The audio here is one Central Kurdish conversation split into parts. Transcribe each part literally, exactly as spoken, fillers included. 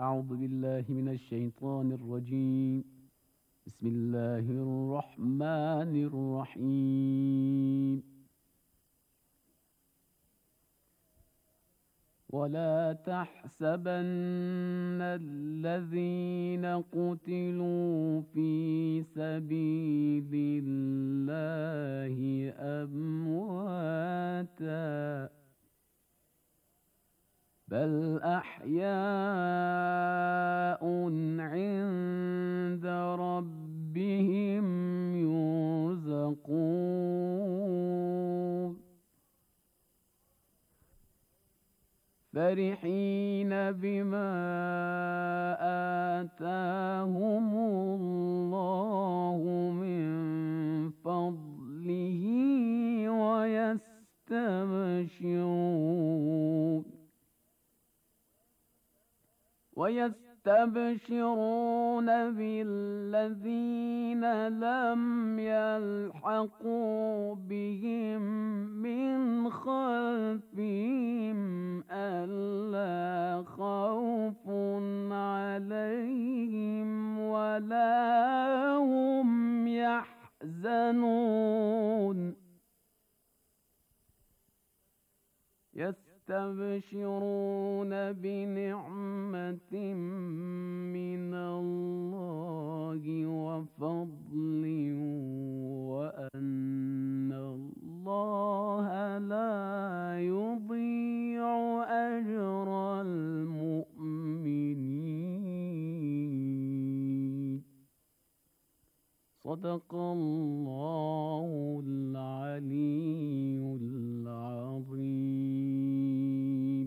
أعوذ بالله من الشيطان الرجيم. بسم الله الرحمن الرحيم. ولا تحسبن الذين قتلوا في سبيل الله أمواتا بل أحياء عند ربهم يرزقون فرحين بما آتاهم الله من فضله ويستبشرون ويستبشرون بالذين لم يلحقوا بهم من خلفهم ألا خوف عليهم ولا هم يحزنون يستبشرون بنعمة من الله وفضل وأن الله لا يضيع أجر المؤمنين. صدق الله العلي العظيم.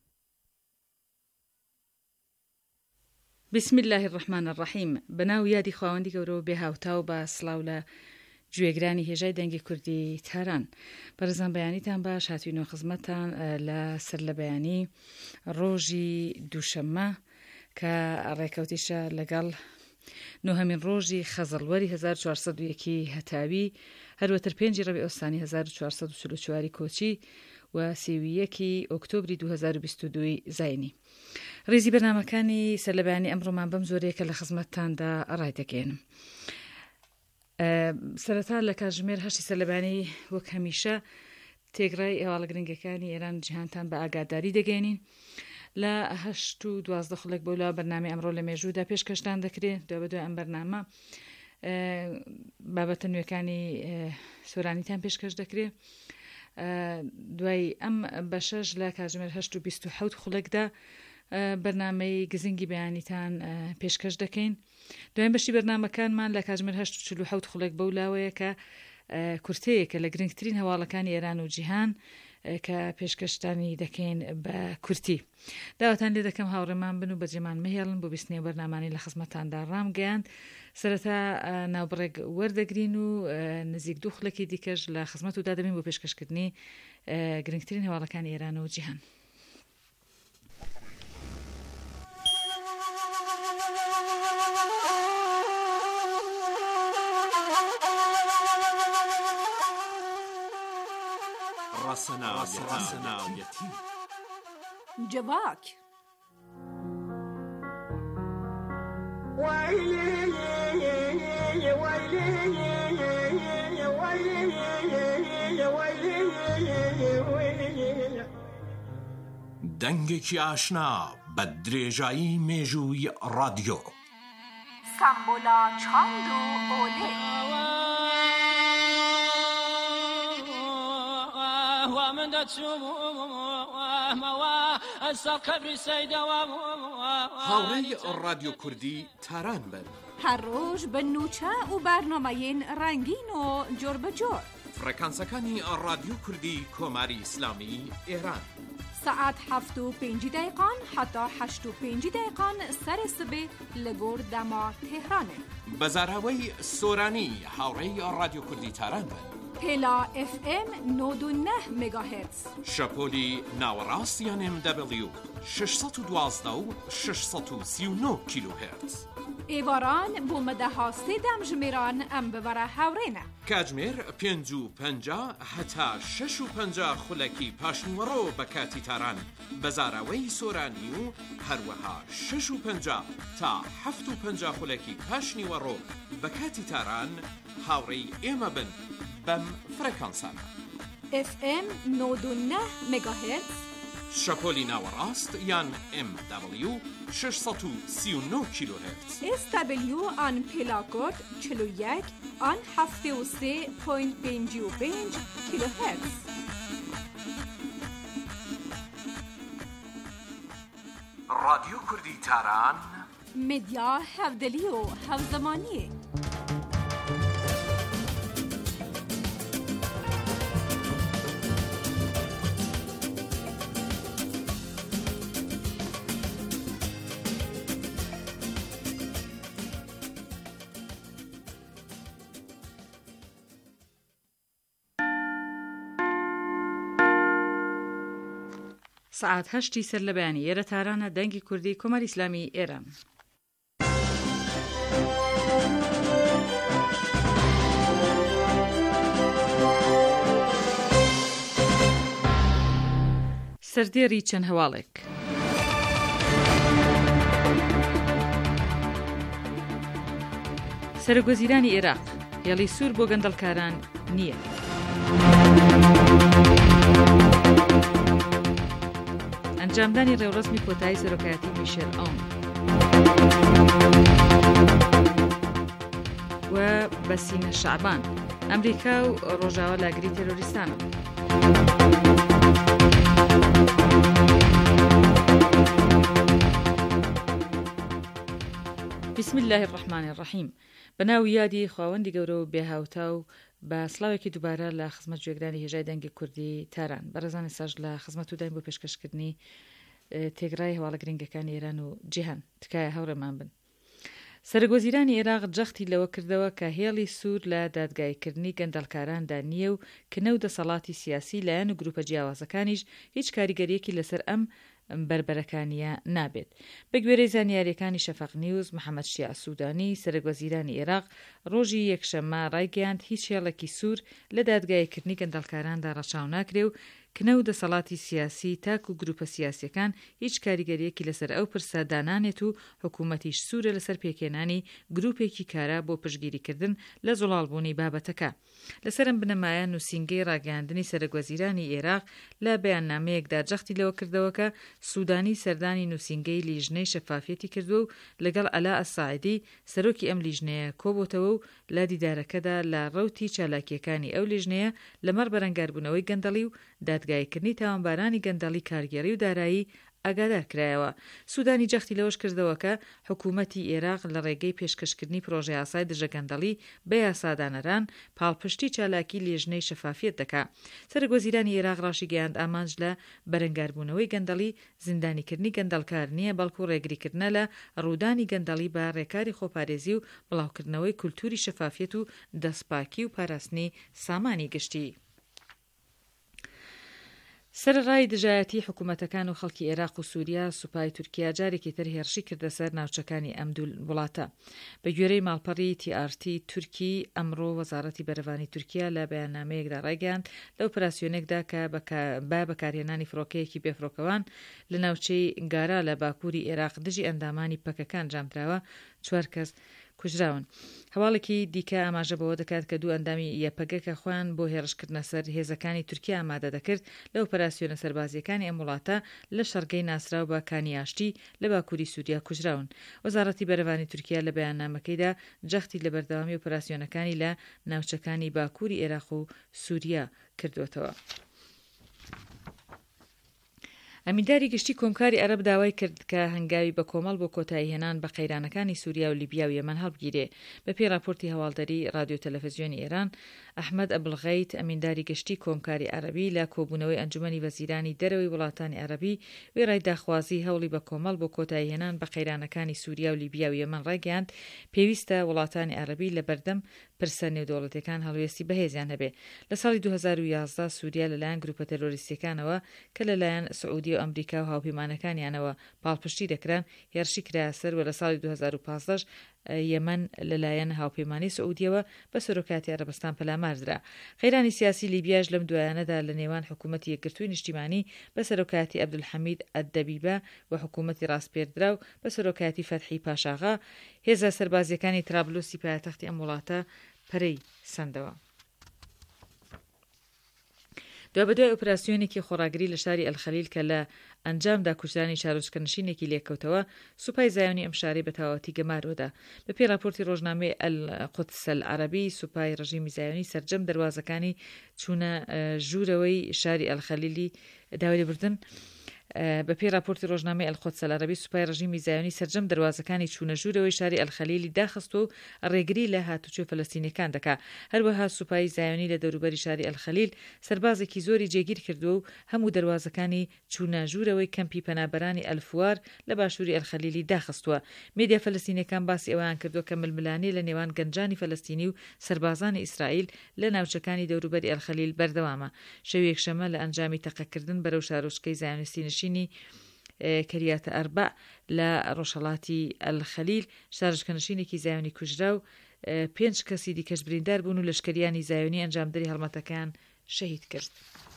بسم الله الرحمن الرحیم. بناو یادی خواهندی گەورە بێ هاوتا و بە سڵاو لە گوێگرانی هێژای دەنگی کوردی تاران. بەڕێزان بەیانیتان باش هاتوینەوە خزمەتان لە سەر لە بەیانی ڕۆژی دووشەممە کە ڕێکەوتیشە لەگەڵ نۆهەمین ڕۆژی خەزەڵوەری هەزار و چوارسەد و یەک هەتاوی هەروەتر پێنجی ڕەبیع ئۆستانی هەزار و چوارسەد و چل و چوار کۆچی و سێ و یەکی ئۆکتۆبری دوو هەزار و بیست و دوو زاینی. ڕێزی بەرنامەکانی سەر لە بەیانی ئەمڕۆمان بەم زۆرەیە کە لە خزمەتتاندا ڕای دەگەێنم. سەرەتا لە کاتژمێر هەشتی سەر لە بەیانی وەک هەمیشە تێگڕای هێواڵە گرنگەکانی ئێران جیهانتان بە ئاگاداری دەگەێنین. لە هەشت و دوازدە خولێک بۆ لە بەرنامەی ئەمڕۆ لە مێژوودا پێشکەشتان دەکرێت دوای بە دوای ئەم بەرنامە بابەتە نوێەکانی سۆرانیتان پێشکەش دەکرێت. دوای ئەم بەشەش لە کاتژمێر هەشت و بیست و حەوت خولێکدا بەرنامەی گزنگی بەیانیتان پێشکەش دەکەین. دوایین بەشی بەرنامەکانمان لە کاتژمێر هەشت و چل و حەوت خولێک بەو لاوەیە کە کورتەیەکە لە گرنگترین هەواڵەکانی ئێران و جیهان کە پێشکەشتانی دەکەین بە کورتی. داواتان لێ دەکەم هاوڕێمان بن و بەجێمان مهێڵن بۆ بیستنەوە بەرنامانی لە خزمەتاندا ڕامگەیاند. سەرەتا ناوبڕێک وەردەگرین و نزیک دوو خولێکی دیکەش لە خزمەت و دادەبین بۆ پێشکەشکردنی گرنگترین هەواڵەکانی ئێران و جیهان. ڕەسەناویەتی جەواک دەنگێکی ئاشنا بە درێژایی مێژووی ڕادیۆ سامبۆلا چاند و ئۆلێ هاوڕێی ڕادیۆ کوردی تاران بن. هەر ڕۆژ بە نوچە و بەرنامەیەن ڕەنگین و جۆر بەجۆر. فڕێکانسەکانی ڕادیۆ کوردی کۆماری ئیسلامی ئێران سەعات هەفت و پێنجی دەیقان حتا هەشت و پێنجی دەیقان سەرێ سبێ لە گۆر دەما تێهرانێ. بەزاراوەی سۆرانی هاوڕێی ڕادیۆ کوردی تاران بن. پێلا ئف ئێم نۆد و نە مێگاهێرتز. شەپۆلی ناوەڕاستیان ئێم دەبلیو شەشسەد و دوازدە و شەشسەد و سی و نۆ کیلۆهێرتز. ئێواران بۆ مەدەها سێدەم ژمێران ئەم ببەرە هاوڕێنە. کاتژمێر پێنج و پەنجا هەتا شەش و پەنجا خولەکی پاشنیوەڕۆ بە کاتی تاران بەزاراوەی سۆرانی و هەروەها شەش و پەنجا تا هەفت و پەنجا خولەکی پاشنیوەڕۆ بە کاتی تاران هاوڕێی ئێمە بن بەم فرەکانسانە. ئف ئێم نۆد و نە مێگاهێرتز شەپۆلی ناوەڕاست یان ئێم دەبلیو شەشسەد و سی و نۆ کیلۆهێرتز. ئێس دەبلیو ئان پێلاکۆت چل و یەک ئان هەفتێ و سێ پۆینت پێنج و پێنج کیلۆهێرتز. رادیۆ کوردی تاران مدیا هەفدەلی و هەفزەمانیە. سعات هەشتی سەر لە بەیانی ئێرە تارانە دەنگی کوردی کۆمەری ئیسلامی ئێران. سەردێڕی چەند هەواڵێک. سەرۆکوەزیرانی عێراق هێڵی سوور بۆ گەندەڵکاران نییە. ئەنجامدانی ڕێوڕسمی کۆتایی سەرۆکایەتی میشێل ئۆن و بەسینە شەعبان ئەمریکا و ڕۆژاوە لاگری تێرۆریستانە. بسم الله الرحمن الرحیم. بەناوی یادی خواوەندی گەورە و بێهاوتا و بە سڵاوێکی دووبارە لە خزمەت گوێگرانی هێژای دەنگی کوردی تاران بەڕێزانی ساژ لە خزمەت و داین بۆ پێشکەشکردنی تێگرای هەواڵە گرنگەکانی ئێران و جیهان تکایە هەوڕێمان بن. سەرۆکوەزیرانی عێراق جەختی لەوە کردەوە کە هێڵی سوور لە دادگایکردنی گەندەڵکاراندا نییە و کنە و دەسەڵاتی سیاسی لایەن و گروپە جیاوازەکانیش هیچ کاریگەریەکی لەسەر ئەم بربەرەکانیە نابێت. بە گوێرەی زانیاریەکانی شەفەق نیوز محەممەد شیع سوودانی سەرۆکوەزیرانی عێراق ڕۆژی یەکشەممە ڕایگەیاند هیچ هێڵێکی سوور لە دادگایکردنی گەندەڵکاراندا ڕەچاو ناکرێ و کنە و دەسەڵاتی سیاسی تاک و گروپە سیاسیەکان هیچ کاریگەریەکی لەسەر ئەو پرسە دانانێت و حکوومەتیش سوورە لەسەر پێکێنانی گروپێکی کارە بۆ پشگیریکردن لە زوڵالبوونی بابەتەکە. لەسەرم بنەمایە نووسینگەی ڕاگەاندنی سەرۆکوەزیرانی عێراق لە بەیاننامەیەکدا جەختی لەوە کردەوە کە سوودانی سەردانی نووسینگەی لیژنەی شەفافیەتی کردووە و لەگەڵ ئەلا ئەساعیدی سەرۆکی ئەم لیژنەیە کۆبۆتەوە و لە دیدارەکەدا لە ڕەوتی چالاکیەکانی ئەو لیژنەیە لەمەڕ بەرەنگاربوونەوەی گەندەڵی و دادگایکردنی تاوانبارانی گەندەڵی کارگێڕی و دارایی ئاگادار کرایەوە. سوودانی جەختی لەوەش کردەوە کە حکوومەتی عێراق لە ڕێگەی پێشکەشکردنی پرۆژەی یاسای دژەگەندەڵی بە یاسادانەران پاڵپشتی چالاکی لیژنەی شەفافیەت دەکا. سەرۆکوەزیرانی عێراق ڕاشی گەیاند ئامانج لە بەرەنگاربوونەوەی گەندەڵی زیندانیکردنی گەندەڵکار نییە بەڵکو ڕێگریکردنە لە ڕوودانی گەندەڵی بە ڕێکاری خۆپارێزی و بڵاوکردنەوەی کولتوری شەفافیەت و دەستپاکی و پاراستنی سامانی گشتی. سەرڕای دژایەتی حکوومەتەکان و خەڵکی عێراق و سووریا سوپای تورکیا جارێکی تر هێرشی کردە سەر ناوچەکانی ئەم دوو وڵاتە. بە گوێرەی ماڵپەڕی تی ئار تی تورکی ئەمڕۆ وەزارەتی بەرەوانی تورکیا لە بەیاننامەیەکدا ڕایگەیاند لە ئۆپراسیۆنێکدا کە با بەکارهێنانی فڕۆکەیەکی بێفڕۆکەوان لە ناوچەی گارا لە باکووری عێراق دژی ئەندامانی پەکەکان جامدراوە چوار کەس کوژراون. هەواڵێکی دیکە ئاماژە بەوە دەکات کە دوو ئەندامی یەپەگەکە خۆیان بۆ هێرشکردنە سەر هێزەکانی تورکیا ئامادە دەکرد لە ئۆپراسیۆنە سەربازیەکانی ئەم وڵاتە لە شەڕگەی ناسراو بە کانیاشتی لە باکووری سووریا کوژراون. وەزارەتی بەرەوانی تورکیا لە بەیاننامەکەیدا جەختی لە بەردەوامی ئۆپراسیۆنەکانی لە ناوچەکانی باکووری عێراق و سووریا کردوێتەوە. ئەمینداری گشتی کۆمکاری عەرەب داوای کرد کە هەنگاوی بە کۆمەڵ بۆ کۆتایی هێنان بە قەیرانەکانی سووریا و لیبیا و یەمەن هەڵبگیرێ. بەپێی راپۆرتی هەواڵدەری رادیۆ تەلەڤیزیۆنی ئێران ئەحمەد ئەبڵغەیت ئەمینداری گشتی کۆمکاری عەرەبی لە کۆبوونەوەی ئەنجومەنی وەزیرانی دەرەوەی وڵاتانی عەرەبی وێڕای داخوازی هەوڵی بە کۆمەڵ بۆ کۆتایی هێنان بە قەیرانەکانی سووریا و لیبیا و یەمەن ڕایگەیاند پێویستە وڵاتانی عەرەبی لە بەردەم پرسە نێودەوڵەتیەکان هەڵوێستی بەهێزیان هەبێ. لە ساڵی دوو هەزار و یازدە سووریا لەلایەن گروپە تەرۆریستیەکانەوە کە لەلایەن سعودی و و ئەمریکا و هاوپەیمانەکانیانەوە پاڵپشتی دەکران هێرشی کرایە سەر و لە ساڵی دوو هەزار و پانزدە یەمەن لەلایەن هاوپەیمانی سعودیەوە بە سەرۆکاتی عەرەبستان پەلاماردرا. خەیرانی سیاسی لیبیاش لەم دوایانەدا لە نێوان حکوومەتی یەکگرتووی نیشتیمانی بە سەرۆکاتی عەبدولحەمید ئەددەبیبە و حکوومەتی ڕاستپێردرا و بە سەرۆکاتی فەتحی پاشاغا هێزە سەربازیەکانی ترابلوسی پایتەختی ئەم وڵاتە پەرەی سەندەوە. دو بەدوای ئۆپراسیۆنێکی خۆڕاگری لە شاری ئەلخەلیل کە لە ئەنجامدا کوژرانی چارۆچکەنشینێکی لێکەوتەوە سوپای زایۆنی ئەم شارەی بە تەواوەتی گەمارۆدا. بەپێی راپۆرتی ڕۆژنامەی القودس العەرەبی سوپای ڕژیمی زایۆنی سەرجەم دەواازەکانی چوونە ژوورەوەی شاری ئەلخەلیلی داوای لێبوردن. بەپێی راپۆرتی ڕۆژنامەی القودس العەرەبی سوپای ڕژیمی زایۆنی سەرجەم دەواازەکانی چوونە ژوورەوەی شاری ئەلخەلیلی داخست و ڕێگری لە هاتوچۆ فەلەستینیەکان دەکا. هەروەها سوپای زایۆنی لە دەوروبەری شاری ئەلخەلیل سەربازێکی زۆری جێگیر کردووە و هەموو دەواازەکانی چوونە ژوورەوەی کەمپی پەنابەرانی ئەلفوار لە باشووری ئەلخەلیلی داخستووە. میدیا فەلەستینیەکان باسی ئەویان کردووە کە ململانەی لە نێوان گەنجانی فەلەستینی و سەربازانی ئیسرائیل لە ناوچەکانی دەوروبەری ئەلخەلیل بەردەوامە. شەوی یەکشەمە لە ئەنجامی تەقەکردن بەرەو شارۆچکەی زایۆنیستی نشینی کەریاتە ئەربع لە ڕۆژهەڵاتی ئەلخەلیل شارۆچکەنشینێکی زایۆنی کوژرا و پێنج کەسی دیکەش بریندار بوون و لەشکریانی زایۆنی ئەنجامدەری هەڵمەتەکان شەهید کرد.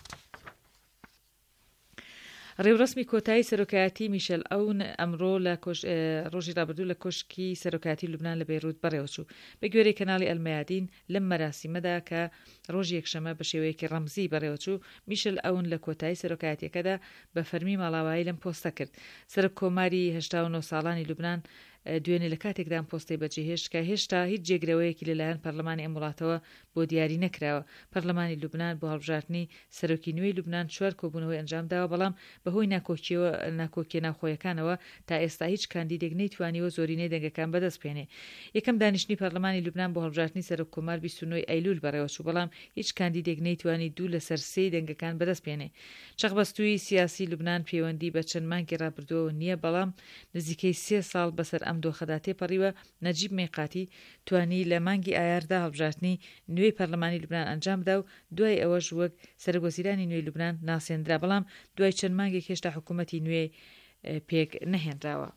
ڕێوڕسمی کۆتایی سەرۆکایەتی میشێل ئەون ئەمڕۆ لە ڕۆژی ڕابردوو لە کۆشکی سەرۆکایەتی لوبنان لە بەیروت بەڕێوەچوو. بە گوێرەی کەناڵی ئەلمەیادین لەم مەراسیمەدا کە ڕۆژی یەکشەمە بە شێوەیەکی ڕەمزی بەڕێوەچوو میشێل ئەون لە کۆتایی سەرۆکایەتیەکەدا بە فەرمی ماڵاوایی لەم پۆستە کرد. سەرۆک کۆماری هەشتا و نۆ ساڵانی لوبنان دوێنێ لە کاتێکدا ئەم پۆستەی بەجێهێشت کە هێشتا هیچ جێگرەوەیەکی لەلایەن پەرلەمانی ئەم وڵاتەوە بۆ دیاری نەکراوە. پەرلەمانی لوبنان بۆ هەڵبژاردننی سەرۆکی نوێی لوبنان چوار کۆبوونەوەی ئەنجامداوە، بەڵام بەهۆی ناکۆکیەوە ناکۆکیە ناوخۆیەکانەوە تا ئێستا هیچ کاندیدێک نەیتوانیوە زۆرینەی دەنگەکان بەدەست بێنێ. یەکەم دانیشتنی پەرلەمانی لوبنان بۆ هەڵبژاردننی سەرۆک کۆمار بیست و نۆ ئەیلول بەڕێوەچوو، بەڵام هیچ کاندیدێک نەیتوانی دوو لەسەر سێی دەنگەکان بەدەست بێنێ. چەقبەستووی سیاسی لوبنان پەیوەندی بە چەند مانگی ڕابردووەوە نییە، بەڵام نزیکەی سێ ساڵ بەسەر ئەم دۆخەدا تێپەڕیوە. نەجیب میقاتی توانی لە مانگی ئایاردا هەڵبژاردننی نوێی پەرلەمانی لوبنان ئەنجامدا و دوای ئەوەش وەک سەرۆکوەزیرانی نوێی لوبنان ناسێنرا، بەڵام دوای چەند مانگێک هێشتا حکوومەتی نوێ پێک نەهێنراوە.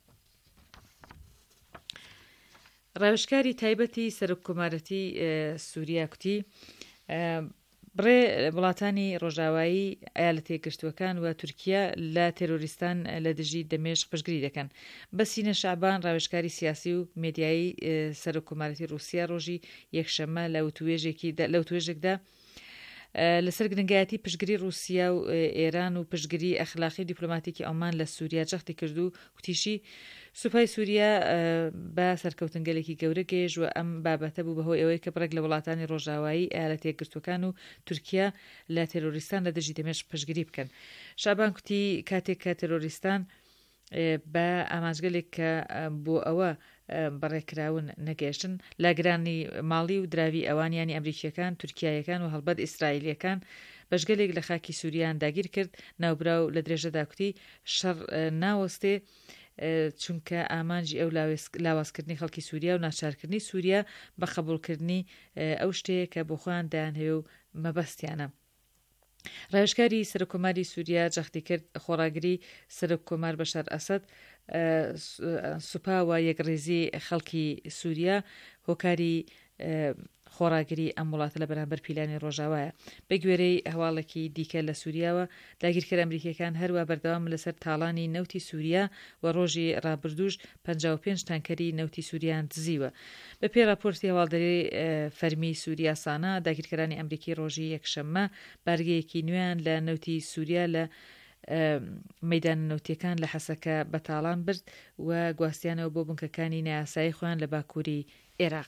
ڕاوێژکاری تایبەتی سەرۆک کۆمارەتی سووریا کوتی بڕێ وڵاتانی ڕۆژاوایی ئایالەتە یەکگرتووەکان و تورکیا لە تێرۆریستان لە دژی دەمێژق پشتگیری دەکەن. بە سینە شعبان ڕاوێژکاری سیاسی و مێدیایی سەرۆک کۆمارەتی رووسیا ڕۆژی یەکشەمە لە وتوێژێکدا لەسەر گرنگایەتی پشتگیری رووسیا و ئێران و پشتگیری ئەخلاقی دیپلۆماتیکی ئەڵمان لە سووریا جەختی کرد و کوتیشی سوپای سووریا بە سەرکەوتنگەلێکی گەورە گەیژ و ئەم بابەتە بوو بەهۆی ئەوەی کە بڕێک لە وڵاتانی ڕۆژاوایی ئایالەتە یەکگرتووەکان و تورکیا لە تێرۆریستان لە دژی دەمێژق پشتگیری بکەن. شعبان کوتی کاتێک کە تێرۆریستان بە ئاماژگەلێک کە بۆ ئەوە بەڕێکراون نەگەشتن لاگرانی ماڵی و دراوی ئەوانیانی ئەمریکیەکان، تورکیایەکان و هەڵبەت ئیسرائیلیەکان بەشگەلێک لە خاکی سووریان داگیر کرد. ناوبراو لە درێژەدا کوتی شەڕ ناوەستێ چونکە ئامانجی ئەو لاوازکردنی خەڵکی سووریا و ناچارکردنی سووریا بە قبولکردنی ئەو شتەیە کە بۆ خۆیان دایان هەیە و مەبەستیانە. ڕاوێژکاری سەرۆکۆماری سووریا جەختی کرد خۆڕاگری سەرۆک کۆمار بەشار ئەسەد سوپاوە یەکڕێزی خەڵکی سووریا هۆکاری خۆڕاگری ئەم وڵاتە لە بەرامبەر پیلانی ڕۆژاوایە. بە گوێرەی هەواڵێکی دیکە لە سووریاوە داگیرکرد ئەمریکیەکان هەروە بەردەوام لەسەر تاڵانی نەوتی سووریا و ڕۆژی ڕابردووش پەنجاو و پێنج تانکەری نەوتی سووریان دزیوە. بە پێی راپۆرتی هەواڵدەری فەرمی سووریا سانە داگیرکەرانی ئەمریکی ڕۆژی یەکشەممە بارگەیەکی نوێیان لە نەوتی سووریا لە مەیدان نەوتیەکان لە حەسەکە بەتاڵان برد و گواستیانەوە بۆ بنکەکانی نایاسایی خۆیان لە باکووری عێراق.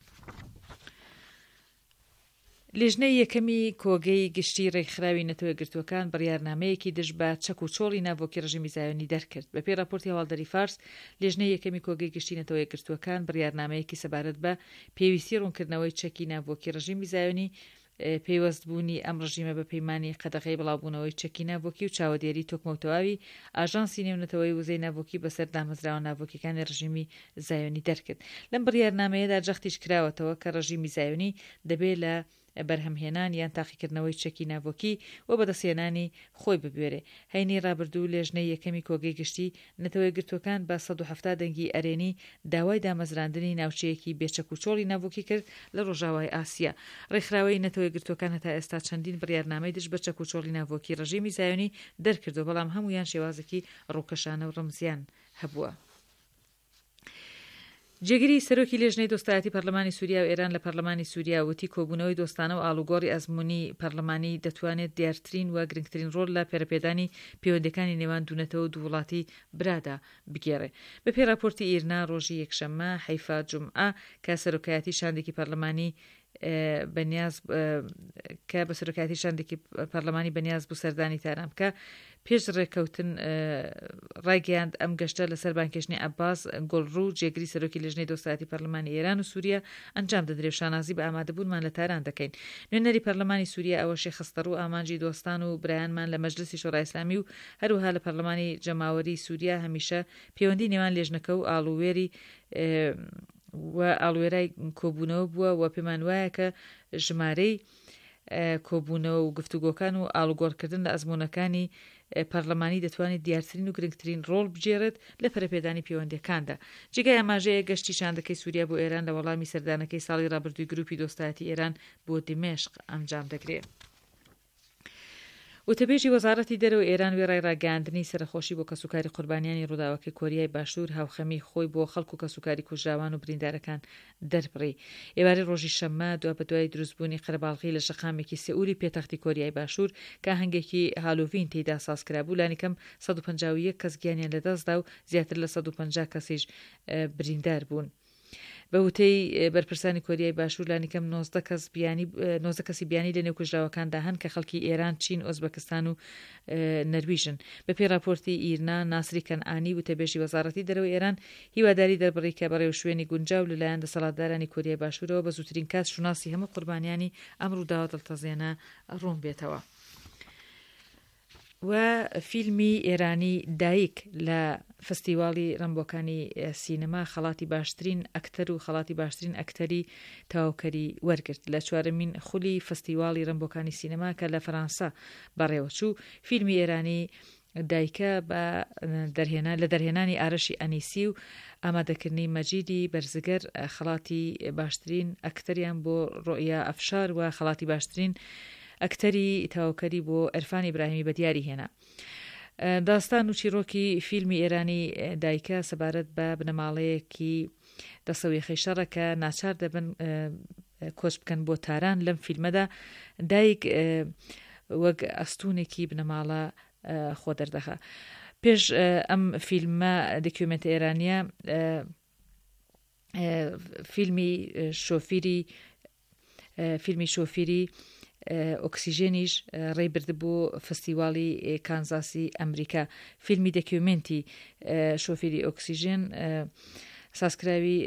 لێژنەی یەکەمی کۆگەی گشتی ڕێکخراوی نەتەوە یەکگرتووەکان بڕیارنامەیەکی دژ بە چەک و چۆڵی ناوۆکی ڕژیمی زایۆنی دەرکرد. بە پێی راپۆرتی هەواڵدەری فارس لێژنەی یەکەمی کۆگەی گشتی نەتەوە یەکگرتووەکان بڕیارنامەیەکی سەبارەت بە پێویستی ڕوونکردنەوەی چەکی ناوۆکی ڕژیمی زایۆنی پێوەستبوونی ئەم ڕژیمە بە پەیمانی قەدەغەی بڵاوبوونەوەی چەکی ناوۆکی و چاوەدێری تۆکمەوتەواوی ئاژانسی نێونەتەوەی وزەی ناوۆکی بەسەر دامەزراوە ناوۆکیەکانی ڕژیمی زایۆنی دەرکرد. لەم بڕیارنامەیەدا جەختیش کراوەتەوە کە ڕژیمی زایۆنی دەبێت لە بەرهەمهێنان یان تاقیکردنەوەی چەکی ناوۆکی و بەدەستێنانی خۆی ببوێرێ. هەینی ڕابردوو لێژنەی یەکەمی کۆگەی گشتی نەتەوەی گرتوەکان بە سەد و هەفتاد دەنگی ئەرێنی داوای دامەزراندنی ناوچەیەکی بێچەک و چۆڵی ناوۆکی کرد لە ڕۆژاوای ئاسیا. ڕێکخراوەی نەتەوەی گرتوەکان هەتا ئێستا چەندین بڕیارنامەی دژ بە چەک و چۆڵی ناوۆکی ڕژیمی زایۆنی دەرکردو، بەڵام هەمویان شێوازێکی ڕووکەشانە و ڕمزیان هەبووە. جێگیری سەرۆکی لێژنەی دۆستایەتی پەرلەمانی سووریا و ئێران لە پەرلەمانی سووریا وتی کۆبوونەوەی دۆستانە و ئاڵوگۆڕی ئەزموونی پەرلەمانی دەتوانێت دیارترین و گرنگترین ڕۆڵ لە پێرەپێدانی پەیوەندیەکانی نێوان دوونەتەوە و دوو وڵاتی برادا بگێڕێ. بەپێی راپۆرتی ئیرنا ڕۆژی یەکشەممە حەیفا جومعە کە سەرۆکایەتی شاندێکی پەرلەمانی بەنیاز کە بە سەرۆکایەتی شاندێکی پەرلەمانی بەنیاز بوو سەردانی تاران بکە، پێش ڕێککەوتن ڕایگەیاند ئەم گەشتە لەسەر بانکێشنی عەباس گۆڵڕوو جێگری سەرۆکی لێژنەی دۆستایەتی پەرلەمانی ئێران و سووریا ئەنجام دەدرێت. شانازی بە ئامادەبوونمان لە تاران دەکەین. نوێنەری پەرلەمانی سووریا ئەوەشی خستەڕوو ئامانجی دۆستان و برایانمان لە مەجلسی شۆڕای ئیسلامی و هەروەها لە پەرلەمانی جەماوەری سووریا هەمیشە پەیوەندی نێوان لێژنەکە و ئاڵوێری و ئاڵوێرای کۆبوونەوە بووە و پێمان وایە کە ژمارەی کۆبوونەوە و گفتوگۆکان و ئاڵوگۆڕکردن لە ئەزموونەکانی پەرلەمانی دەتوانێت دیارترین و گرنگترین ڕۆڵ بجێڕێت لە پەرەپێدانی پەیوەندیەکاندا. جێگای ئاماژەیە گەشتی شاندەکەی سووریا بۆ ئێران لە وەڵامی سەردانەکەی ساڵی ڕابردووی گروپی دۆستایەتی ئێران بۆ دیمێشق ئەنجام دەگرێت. وتەبێژی وەزارەتی دەرەوە ئێران وێڕای ڕاگەاندنی سەرخۆشی بۆ کەسوکاری قوربانیانی ڕووداوەکەی کۆریای باشوور هاوخەمی خۆی بۆ خەڵک و کەسوکاری کوژراوان و بریندارەکان دەربڕی. ئێوارەی ڕۆژی شەممە دوا بە دوای دروستبوونی قەرەباڵغی لە شەقامێکی سەئولی پێتەختی کۆریای باشوور کە هەنگێکی هالۆڤین تێیدا سازکرا بوو، لانیکەم سەد و پەنجا و یەک کەس گیانیان لەدەستدا و زیاتر لە سەد و پەنجا کەسیش بریندار بوون. بە وتەی بەرپرسانی کۆریای باشوور لانیکەم نۆزدە کەسی بیانی لە نێوکوژراوەکاندا هەن کە خەڵکی ئێران، چین، ئۆزبەکستان و نەرویژن. بەپێی راپۆرتی ئیرنا ناسری کەنعانی وتەبێژی وەزارەتی دەرەوە ئێران هیواداری دەربڕی کە بەڕێوە شوێنی گونجاو لەلایەن دەسەڵاتدارانی کۆریای باشوورەوە بە زووترین کات شوناسی هەموو قوربانیانی ئەم ڕووداوە دڵتەزێنە ڕوون بێتەوە. و فیلمی ئێرانی دایک لە فستیواڵی ڕەمبۆکانی سینەما خەڵاتی باشترین ئەکتەر و خەڵاتی باشترین ئەکتەری تاوکەری وەرگرت لە چوارەمین خولی فستیواڵی ڕەمبۆکانی سینەما کە لە فەرەنسا بەڕێوەچوو. فیلمی ئێرانی دایکە بە دەرهێنا لە دەرهێنانی ئارەشی ئەنیسی و ئامادەکردنی مەجیدی بەرزگەر خەڵاتی باشترین ئەکتەریان بۆ ڕۆیا ئەفشار و خەڵاتی باشترین ئەکتەری تاوکەری بۆ ئەرفانی ئیبراهیمی بەدیاری هێنا. داستان و چیرۆکی فیلمی ئێرانی دایکە سەبارەت بە بنەماڵەیەکی دەسەویەخەی شەڕە کە ناچار دەبن کۆچ بکەن بۆ تاران. لەم فیلمەدا دایک وەک ئەستوونێکی بنەماڵە خۆ دەردەخە. پێش ئەم فیلمە دەکیومنتە ئێرانیە فیلمی شۆفیری فیلمی شۆفیری ئۆکسیژێنیش ڕێی برد بۆ فستیواڵی کانزاسی ئەمریکا. فیلمی دەکیومنتی شۆفیری ئۆکسیژێن سازکراوی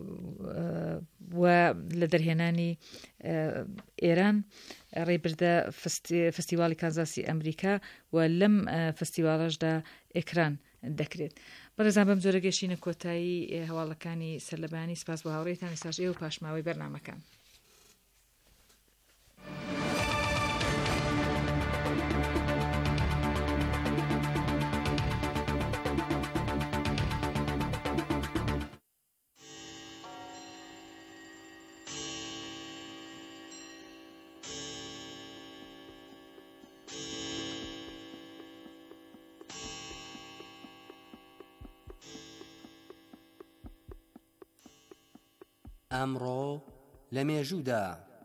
و لە دەرهێنانی ئێران ڕێبردە فستیواڵی کانزاسی ئەمریکا و لەم فستیواڵەشدا ئێکران دەکرێت. بەڕێزان بەم جۆرە گەشتینە کۆتایی هەواڵەکانی سەرلەبانی. سپاس بۆ هاوڕێتان. ئێستاش ئێوە پاشماوەی بەرنامەکان. ئەمڕۆ لە مێژوودا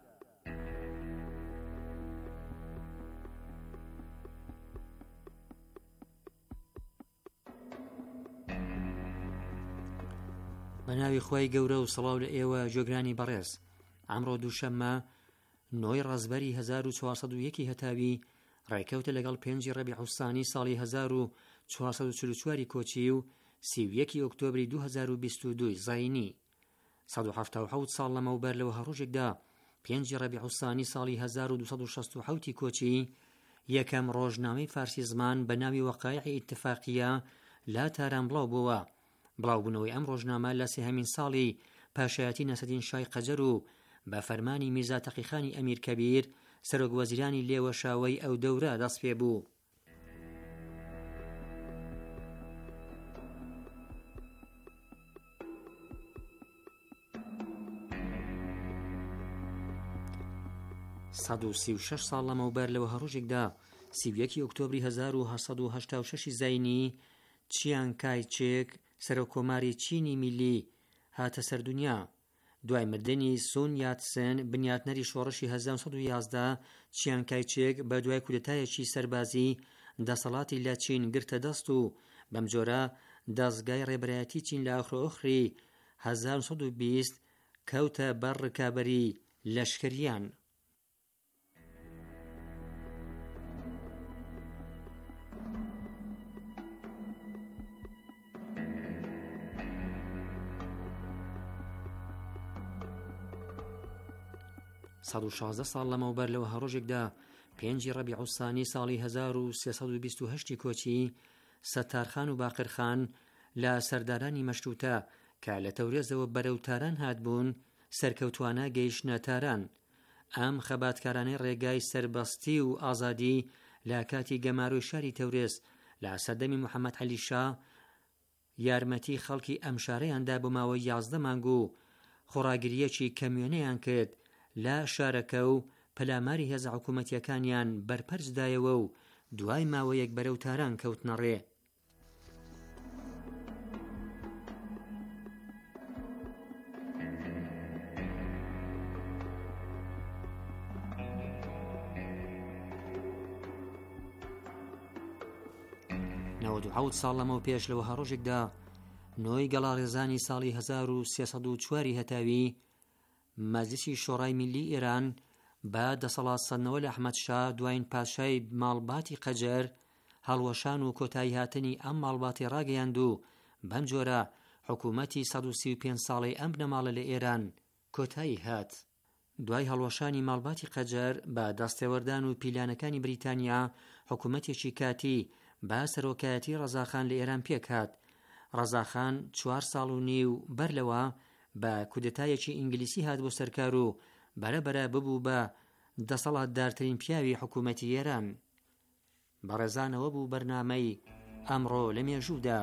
بە ناوی خۆی گەورە و سڵاو لە ئێوە جۆگرانی بەڕێز. ئەمڕۆ دووشەممە نۆی ڕازبەری هەزار و چوارسەد و یەکی هەتاوی ڕێکەوتە لەگەڵ پێنجی ڕەبیع الثانی ساڵی هەزار و چوارسەد و چل و چواری کۆچی و سی و یەکی ئۆکتۆبری دوو هەزار و بیست و دوو زاینی. سەد و هەفتە و حەوت ساڵ لەمەوبەر لەوە هەڕۆژێکدا پێنجی ڕەبیع الثانی ساڵی هەزار و دووسەد و شەست و حەوتی کۆچی یەکەم ڕۆژنامەی فارسی زمان بە ناوی وەقایعی ئیتفاقیە لا تاران بڵاو بووە. بڵاوبوونەوەی ئەم ڕۆژنامە لە سێهەمین ساڵی پاشایەتی نەسەدین شای قەجەر و بە فەرمانی میرزا تەقیخانی ئەمیر کەبیر سەرۆک وەزیرانی لێوەشاوەی ئەو دەورە دەست پێ بوو. سەد و سی و شەش ساڵ لەمەوبەر لەوە هەڕۆژێکدا سی و یەکی ئۆکتۆبری هەزار و هەشت سەد و هەشتا و شەش زاینی چیان کای چێک سەرۆکۆماری چینی میلی هاتە سەردونیا. دوای مردنی سون یاتسن بنیاتنەری شۆڕشی هەزار و سەد و یازدە چیان کای چێک بە دوای کودەتایەکی سەربازی دەسەڵاتی لە چین گرتە دەست و بەم جۆرە دەستگای ڕێبەرایەتی چین لە ئاخرۆئۆخری هەزار و سەد و بیست کەوتە بەر ڕکابەری لەشکریان. سەد و شازدە ساڵ لەمەوبەر لەوە هەڕۆژێکدا پێنجی ڕەبیع الثانی ساڵی هەزار و سێسەد و بیست و هەشتی کۆچی سەتارخان و باقرخان لە سەردارانی مەشروتە کە لە تەورێزەوە بەرەو تاران هاتبوون سەرکەوتوانە گەیشتنە تاران. ئەم خەباتکارانەی ڕێگای سەربەستی و ئازادی لە کاتی گەماروی شاری تەورێز لە سەردەمی محەممەد عەلی شا یارمەتی خەڵکی ئەم شارەیاندا بۆ ماوەی یازدە مانگ و خۆڕاگریەکی کەمیۆنەیان کرد لە شارەکە و پەلاماری هێزە حکوومەتیەکانیان بەرپەرجدایەوە و دوای ماوەیەک بەرەو تاران کەوتنە ڕێ. نەوەد و حەوت ساڵ لەمەوە پێش لەوە هەڕۆژێکدا نۆی گەڵاڕێزانی ساڵی هەزار و سێسەد و چواری هەتاوی مەجلیسی شۆڕای میلی ئێران بە دەسەڵات سەدنەوە لە ئەحمەد شا دوایین پادشای ماڵباتی قەجەر هەڵوەشان و کۆتایی هاتنی ئەم ماڵباتی ڕاگەیاند و بەم جۆرە حکوومەتی سەد و سی و پێنج ساڵی ئەم بنەماڵە لە ئێران کۆتایی هات. دوای هەڵوەشانی ماڵباتی قەجەر بە دەستێوەردان و پیلانەکانی بریتانیا حکوومەتێکی کاتی با سەرۆکایەتی ڕەزاخان لە ئێران پێکهات. ڕەزاخان چوار ساڵ و نیو بەرلەوە بە کودەتایەکی ئینگلیسی هات بۆ سەرکار و بەرەبەرە ببوو بە دەسەڵاتدارترین پیاوی حکوومەتی ئێران. بەڕێزانەوە بوو بەرنامەی ئەمڕۆ لە مێژوودا.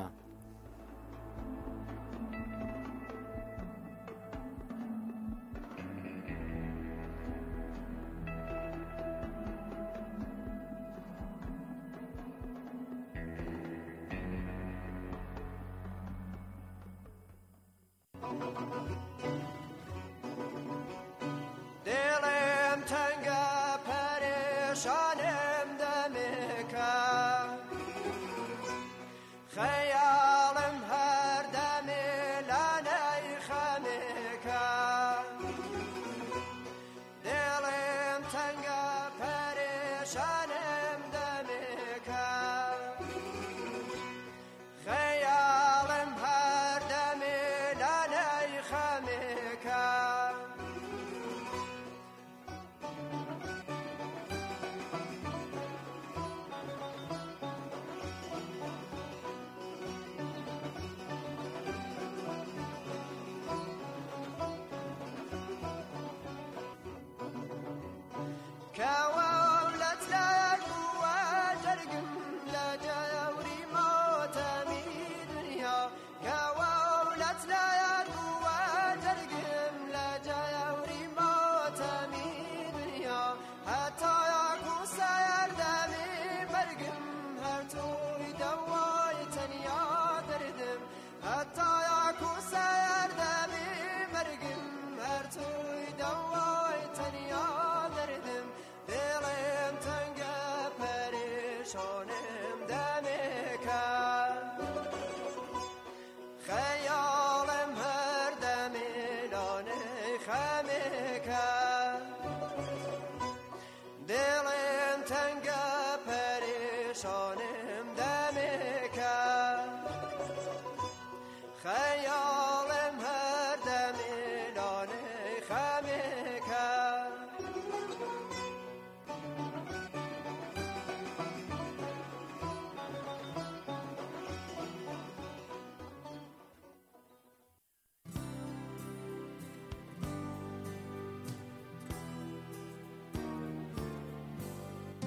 خيال مهردم لاني خميكا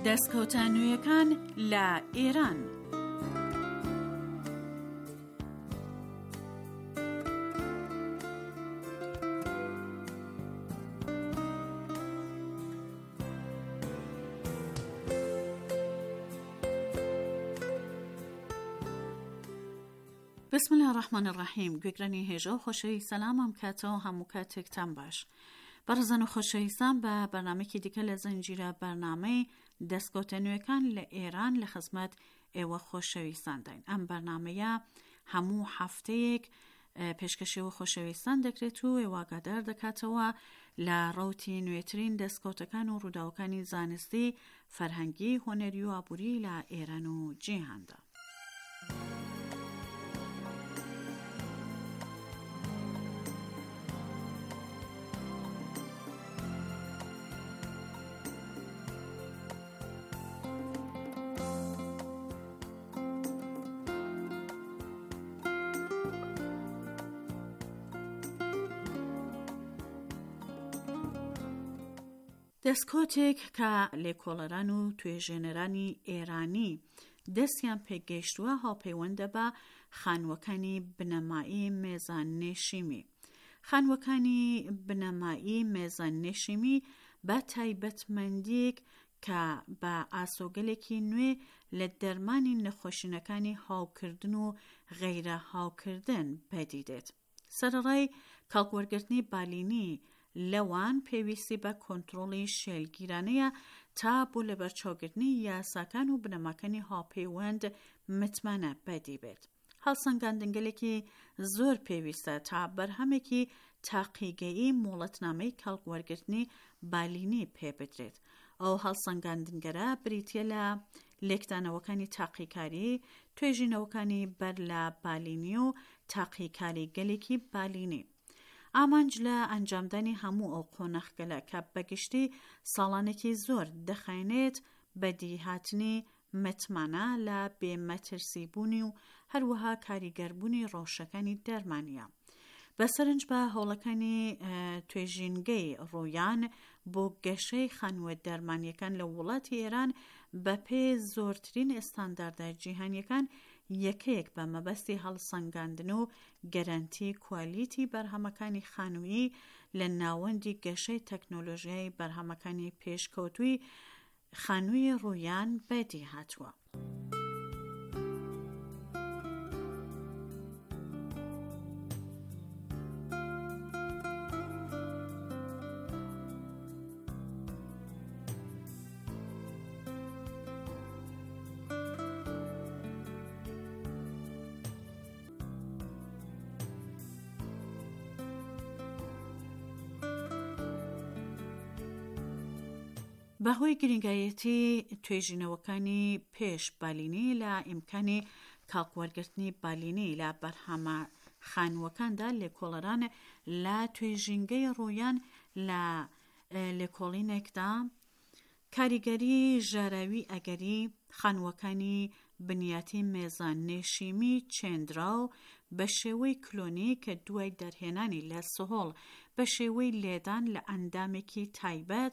دەستکەوتە نوێیەکان لە ئێران. بسم الله الرحمن الرحیم. گوێگرانی هێژە و خۆشەوی سەلامم کاتەوە هەموو کاتێکتان باش. بەڕزان و خۆشەویستان بە بەرنامەیەکی دیکە لە زەنجیرە بەرنامەی دەستکەوتە نوێیەکان لە ئێران لە خزمەت ئێوە خۆشەویستان داین. ئەم بەرنامەیە هەموو هەفتەیەک پێشکەشەوە خۆشەویستان دەکرێت و ئێوەگادار دەکاتەوە لە ڕەوتی نوێترین دەستکەوتەکان و ڕووداوەکانی زانستی، فەرهەنگی، هۆنەری و ئابووری لە ئێران و جیهاندا. دەستکۆتێک کە لێکۆڵەران و توێژێنەرانی ئێرانی دەستیان پێگەیشتووە هاوپەیوەندە بە خانووەکانی بنەمایی مێزان نێشیمی. خانووەکانی بنەمایی مێزان نێشیمی بە تایبەتمەندیەک کە بە ئاسۆگەلێکی نوێ لە دەرمانی نەخۆشینەکانی هاوکردن و غەیرە هاوکردن پەدیدێت. سەرەڕای کاڵکوەرگرتنی بالینی لەوان پێویستی بە کۆنتڕۆڵی شێلگیرانەیە تا بۆ لەبەرچاوگرتنی یاساکان و بنەماکانی هاوپەیوەند متمانە بەدی بێت. هەڵسەنگاندنگەلێکی زۆر پێویستە تا بەرهەمێکی تاقیگەیی مۆڵەتنامەی کاڵکوەرگرتنی بالینی پێ بدرێت. ئەو هەڵسەنگاندنگەرە بریتیە لە لێکدانەوەکانی تاقیکاری، توێژینەوەکانی بەر لە بالینی و تاقیکاری گەلێکی بالینی. ئامانج لە ئەنجامدانی هەموو ئەو قۆنەخگەلە کە بەگشتی ساڵانێکی زۆر دەخایێنێت بەدی هاتنی متمانە لە بێمەترسیبوونی و هەروەها کاریگەربوونی ڕەوشەکانی دەرمانیە. بەسەرنج بە هەوڵەکانی توێژینگەی ڕۆیان بۆ گەشەی خانووە دەرمانیەکان لە وڵاتی ئێران بە پێ زۆرترین ئێستانداردە جیهانیەکان یەکەیەک بە مەبەستی هەڵسەنگاندن و گەرانتی کوالیتی بەرهەمەکانی خانوویی لە ناوەندی گەشەی تەکنۆلۆژیای بەرهەمەکانی پێشکەوتووی خانووی ڕۆیان بەدی هاتووە. بەهۆی گرنگایەتی توێژینەوەکانی پێش بالینی لە ئیمکانی کاڵکوەرگرتنی بالینی لە بەرهەمە خانووەکاندا، لێکۆڵەران لە توێژینگەی ڕۆیان لە لێکۆڵینێکدا کاریگەری ژاراوی ئەگەری خانووەکانی بنیاتی مێزان نێشیمی چێندراو بە شێوەی کلۆنی کە دوای دەرهێنانی لە سهۆڵ بە شێوەی لێدان لە ئەندامێکی تایبەت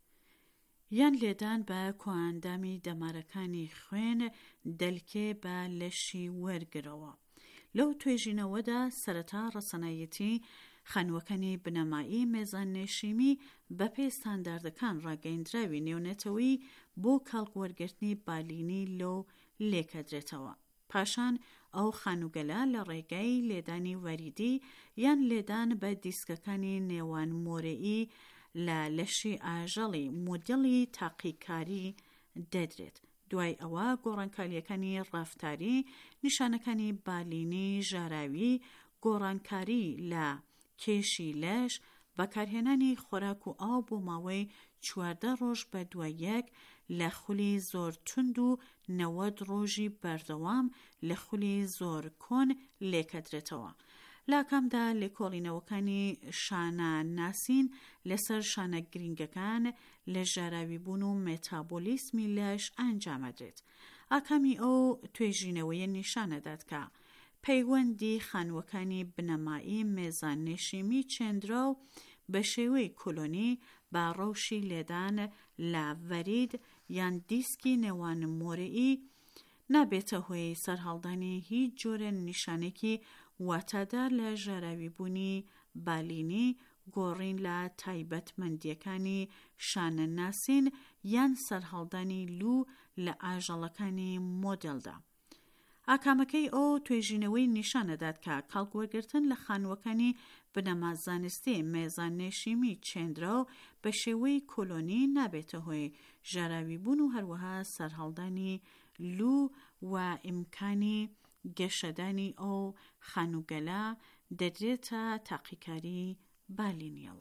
یان لێدان بە کۆئەندامی دەمارەکانی خوێن دەلکێ بە لەشی وەرگرەوە. لەو توێژینەوەدا سەرەتا ڕەسەنایەتی خانووەکانی بنەمایی مێزان نێشیمی بە پێی ستانداردەکان ڕاگەیەندراوی نێونەتەوەی بۆ کاڵکوەرگرتنی بالینی لەو لێکەدرێتەوە. پاشان ئەو خانووگەلە لە ڕێگای لێدانی وەریدی یان لێدان بە دیسکەکانی نێوان مۆرەئی لە لەشی ئاژەڵی مۆدێڵی تاقیکاری دەدرێت. دوای ئەوە گۆڕانکاریەکانی ڕافتاری، نیشانەکانی بالینی ژاراوی، گۆڕانکاری لە کێشی لەش، بەکارهێنانی خۆراک و ئاو بۆ ماوەی چواردە ڕۆژ بە دوای یەک لە خولی زۆر تند و نەوەد ڕۆژی بەردەوام لە خولی زۆر کۆن لێکەدرێتەوە. لاکامدا لێکۆڵینەوەکانی شانە ناسین لەسەر شانە گرنگەکان لە ژاراوی بوون و مێتابۆلیسمی لەش ئەنجامەدرێت. ئاکامی ئەو توێژینەوەیە نیشانەدات کە پەیوەندی خانووەکانی بنەمایی مێزان نێشیمی چێندراو بە شێوەی کۆلۆنی با ڕەوشی لێدان لە ڤەرید یان دیسکی نێوان مۆرەئی نابێتە هۆی سەرهەڵدانی هیچ جۆرە نیشانێکی واتادار لە ژەراویبوونی بالینی، گۆڕین لە تایبەتمەندیەکانی شانە ناسین یان سەرهەڵدانی لوو لە ئاژەڵەکانی مۆدێلدا. ئاکامەکەی ئەو توێژینەوەی نیشانەدات کە کاڵکوەرگرتن لە خانووەکانی بنەما زانستی مێزانێشیمی چێندراو بە شێوەی کۆلۆنی نابێتە هۆی ژاراویبوون و هەروەها سەرهەڵدانی لوو و ئیمکانی گەشەدانی ئەو خانووگەلە دەدرێتە تاقیکاری بالینیەوە.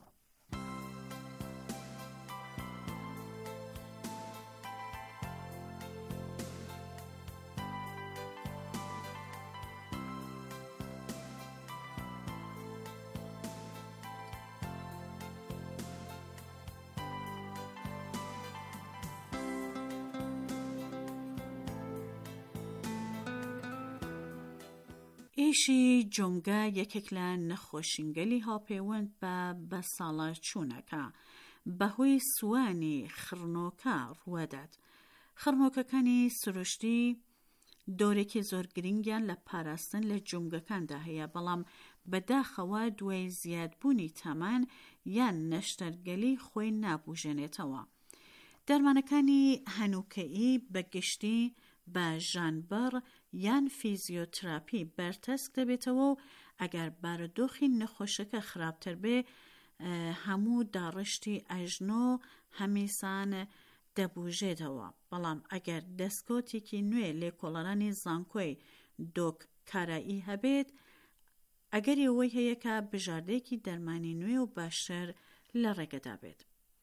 ئیشی جۆمگا یەکێک لە نەخۆشینگەلی هاوپەیوەند بە بە ساڵە چوونەکە بەهۆی سوانی خڕنۆکە ڕوەدات. خڕنۆکەکانی سروشتی دۆرێکی زۆر گرنگیان لە پاراستن لە جۆمگەکاندا هەیە، بەڵام بەداخەوە دوای زیادبوونی تەمان یان نەشتەرگەلی خۆی نابوژێنێتەوە. دەرمانەکانی هەنووکەیی بەگشتی بە ژانبەر یان فیزیۆتراپی بەرتەسک دەبێتەوە و ئەگەر بارودۆخی نەخۆشەکە خراپتر بێ هەموو داڕشتی ئەژنۆ هەمیسان دەبوژێتەوە. بەڵام ئەگەر دەستکۆتێکی نوێ لێکۆڵەرانی زانکۆی دۆک کارایی هەبێت، ئەگەری ئەوەی هەیە کە بژاردەیەکی دەرمانی نوێ و باشتر لە ڕێگەدا بێت.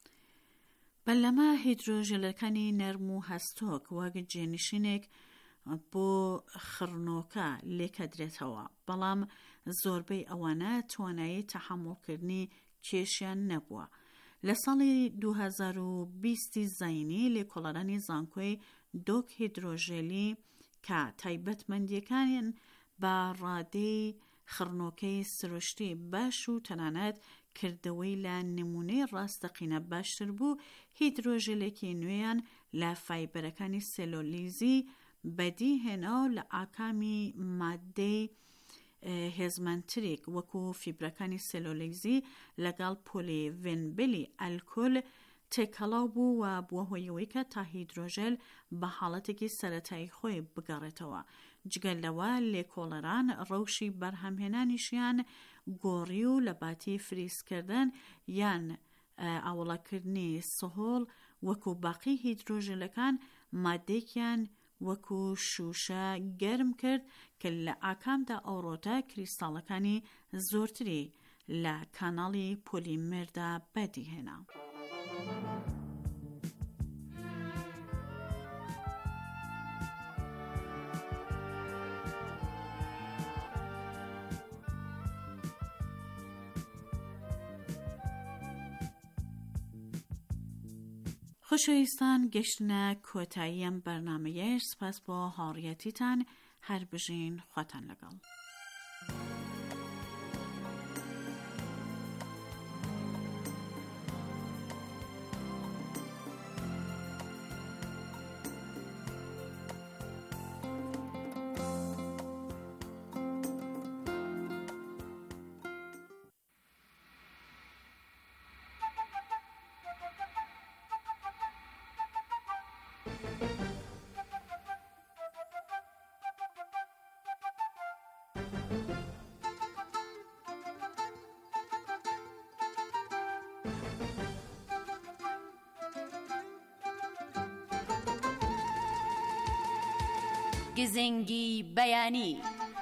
بەلەمە هیدرۆژێلەکانی نەرم و هەستۆک وەک جێنشینێک بۆ خڕنۆکە لێکەدرێتەوە، بەڵام زۆربەی ئەوانە توانایی تەحمڵکردنی کێشیان نەبووە. لە ساڵی دوو هەزار و بیست زاینی لێکۆڵەرانی زانکۆی دۆک هیدرۆژێلی کە تایبەتمەندیەکانیان بە ڕادەی خڕنۆکەی سروشتی باش و تەنانەت کردەوەی لە نمونەی ڕاستەقینە باشتر بوو، هیدرۆژێلێکی نوێیان لە فایبەرەکانی سێلۆلیزی بەدی هێنا و لە ئاکامی مادەی هێزمەندترێک وەکو فیبرەکانی سێلۆلیزی لەگەڵ پۆلیڤینبلی ئەلکۆل تێکەڵاو بوو و بووە هۆیەوەی کە تا هیدرۆژێل بە حاڵەتێکی سەرەتایی خۆی بگەڕێتەوە. جگەل لەوە لێکۆڵەران ڕەوشی بەرهەمهێنانیشیان گۆڕی و لە باتی فریزکردن یان ئاوڵەکردنی سهۆڵ وەکو باقی هیدرۆژێلەکان مادێکیان وەکو شوشە گەرم کرد کە لە ئاکامدا ئەوڕۆتە کریستاڵەکانی زۆرتری لە کاناڵی پۆلیمێردا بەدیهێنا. خۆشەویستان، گەشتنە کۆتایی ئەم بەرنامەیەش سپاس بۆ هاوڕێیەتیتان. هەر بژین خواتان لەگەڵ. گزنگی بەیانی.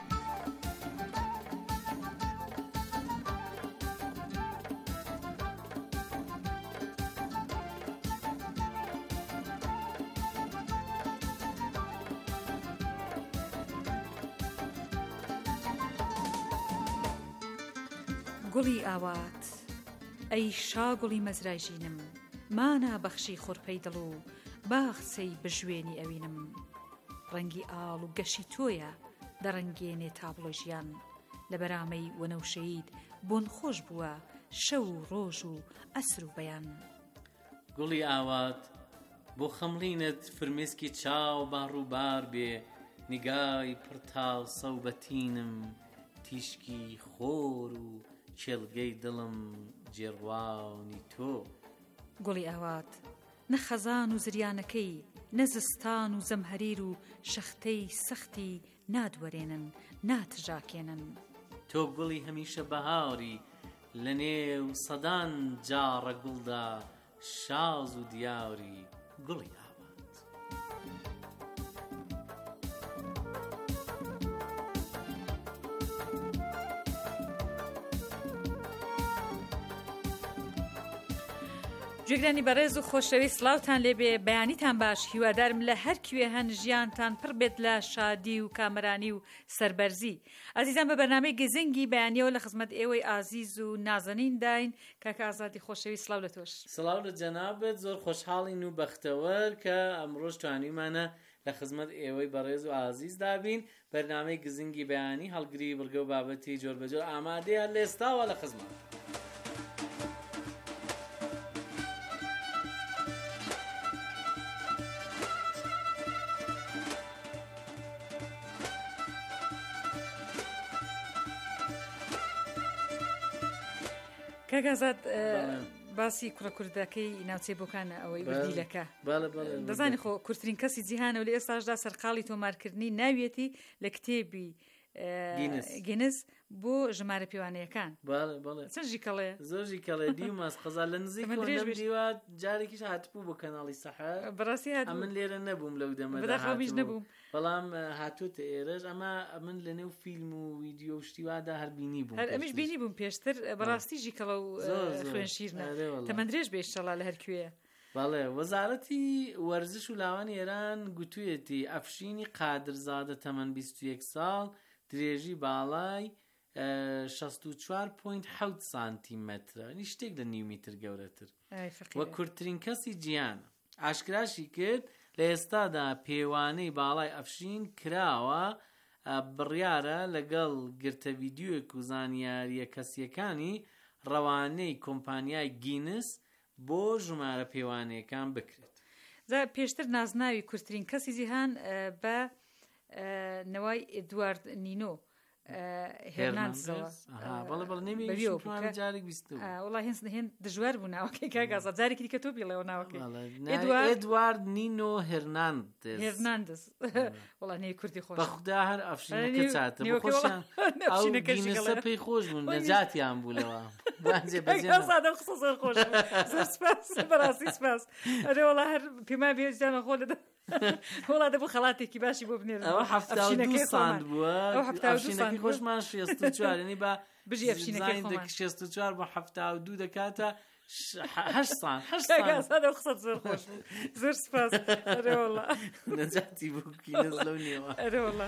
گوڵی ئاوات ئەی شاگوڵی مەزراژینم، مانا بەخشی خۆرپەی دڵ و باخسەی بژوێنی ئەوینم. ڕەنگی ئاڵ و گەشی تۆیە دەڕەنگێنێ تابلۆ ژیان، لە بەرامەی وەنەوشەید بۆن خۆش بووە شەو و ڕۆژ و ئەسر و بەیان. گوڵی ئاوات بۆ خەمڵینت فرمێسکی چاو باڕووبار بێ نیگای پڕتاو سەوبەتینم تیشکی خۆر و چێلگەی دڵم جێڕواونی تۆ گوڵی ئاوات نە خەزان و زریانەکەی نەزستان و زەمهەریر و شەختەی سەختی نادوەرێنن ناتژاکێنن تۆ گوڵی هەمیشە بەهاری لە نێو سەدان جاڕە گوڵدا شاز و دیاری گوڵی ئاوات گوێگرانی بەڕێز و خۆشەویست سڵاوتان لێبێ بەیانیتان باش هیوادارم لە هەر کوێ هەن ژیانتان پڕ بێت لە شادی و کامەرانی و سەربەرزی ئازیزان بە بەرنامەی گزنگی بەیانیەوە لە خزمەت ئێوەی ئازیز و نازەنین داین کاکە ئازادی خۆشەویست سڵاو لە تۆش سڵاو لە جەنابێت زۆر خۆشحاڵین و بەختەوەر کە ئەمڕۆژ توانیمانە لە خزمەت ئێوەی بەڕێز و ئازیز دابین بەرنامەی گزنگی بەیانی هەڵگری بڕگە و بابەتی جۆر بەجۆر ئامادەیە لە ئێستاوە لە خزمەت کاکازاد باسی کوڕە کوردەکەی ناوچەی بۆکانە ئەوەی وردیلەکە دەزانی خۆ کورتترین کەسی جیهانە و لە ئێستاشدا سەرقاڵی تۆمارکردنی ناویەتی لە کتێبی گینس بۆ ژمارە پێوانەیەکان چەندژی کەڵێ زۆرژی کەڵێ دیماس قەزا لە نزیک دیوە جارێکیش هاتبوو بۆ کەناڵی سەحر بەڕاستی هات من لێرە نەبووم لەو دەمەداخەویش نەبووم بەڵام هاتووتە ئێرەش ئەمە من لە نێو فیلم و ویددیۆ شتیوادا هەر بینی بووم هەر ئەمیش بینی بووم پێشتر بەڕاستیژی کەڵە و خوێن شیرنە تەمەندرێژ بێشتەڵا لە هەرکوێیە بەڵێ وەزارەتی وەرزش و لاوانی ئێران گوتوویەتی ئەفشینی قادرزادە تەمەن بیست و یەک ساڵ درێژی باڵای شەست و چوار پۆینت حەوت سانتیمەترە نی شتێک لە نیو میتر گەورەتر وە کورتترین کەسی جیانە ئاشکراشی کرد لە ئێستادا پێوانەی باڵای ئەفشین کراوە بڕیارە لەگەڵ گرتە ڤیدیۆیەک و زانیاریە کەسیەکانی ڕەوانەی کۆمپانیای گینس بۆ ژمارە پێوانەیەکان بکرێت پێشتر نازناوی کورتترین کەسی جیهان بە نەوای ئێدوارد نینۆ هێرناندزەوە وڵا هێنس هێن دژوار بوو ناوەکەی کاگازە جارێکی دیکە تۆ بڵێەوە ناوەکەی ئێدوارد نینۆ هێرناندز هێرناندز وڵا نێی کوردی خۆش بەخدا هەر ئەفشینەکە چاتە خۆشیان ئەو گینەسە پێی خۆش بوون نەجاتیان بوو لەوە سادە قسە زۆر خۆش زۆر سپاس بەڕاستی سپاس ئەرێ وڵا هەر پێما بێجانە خۆ لەدە وڵا دەبوو خەڵاتێکی باشی بۆ بنێرن ئەوە هەفتە و دوو ساند بووە ئەفشینەکەی خۆشمان شێست و چوار یعنی بە بژی ئەفشینەکەی شێست و چوار بۆ هەفتە و دوو دەکاتە هەشت ساند سادە قسەت زۆر خۆش زۆر سپاس ئەرێ وڵا نەجاتی بوو کینەز لەو نێوە ئەرێ وڵا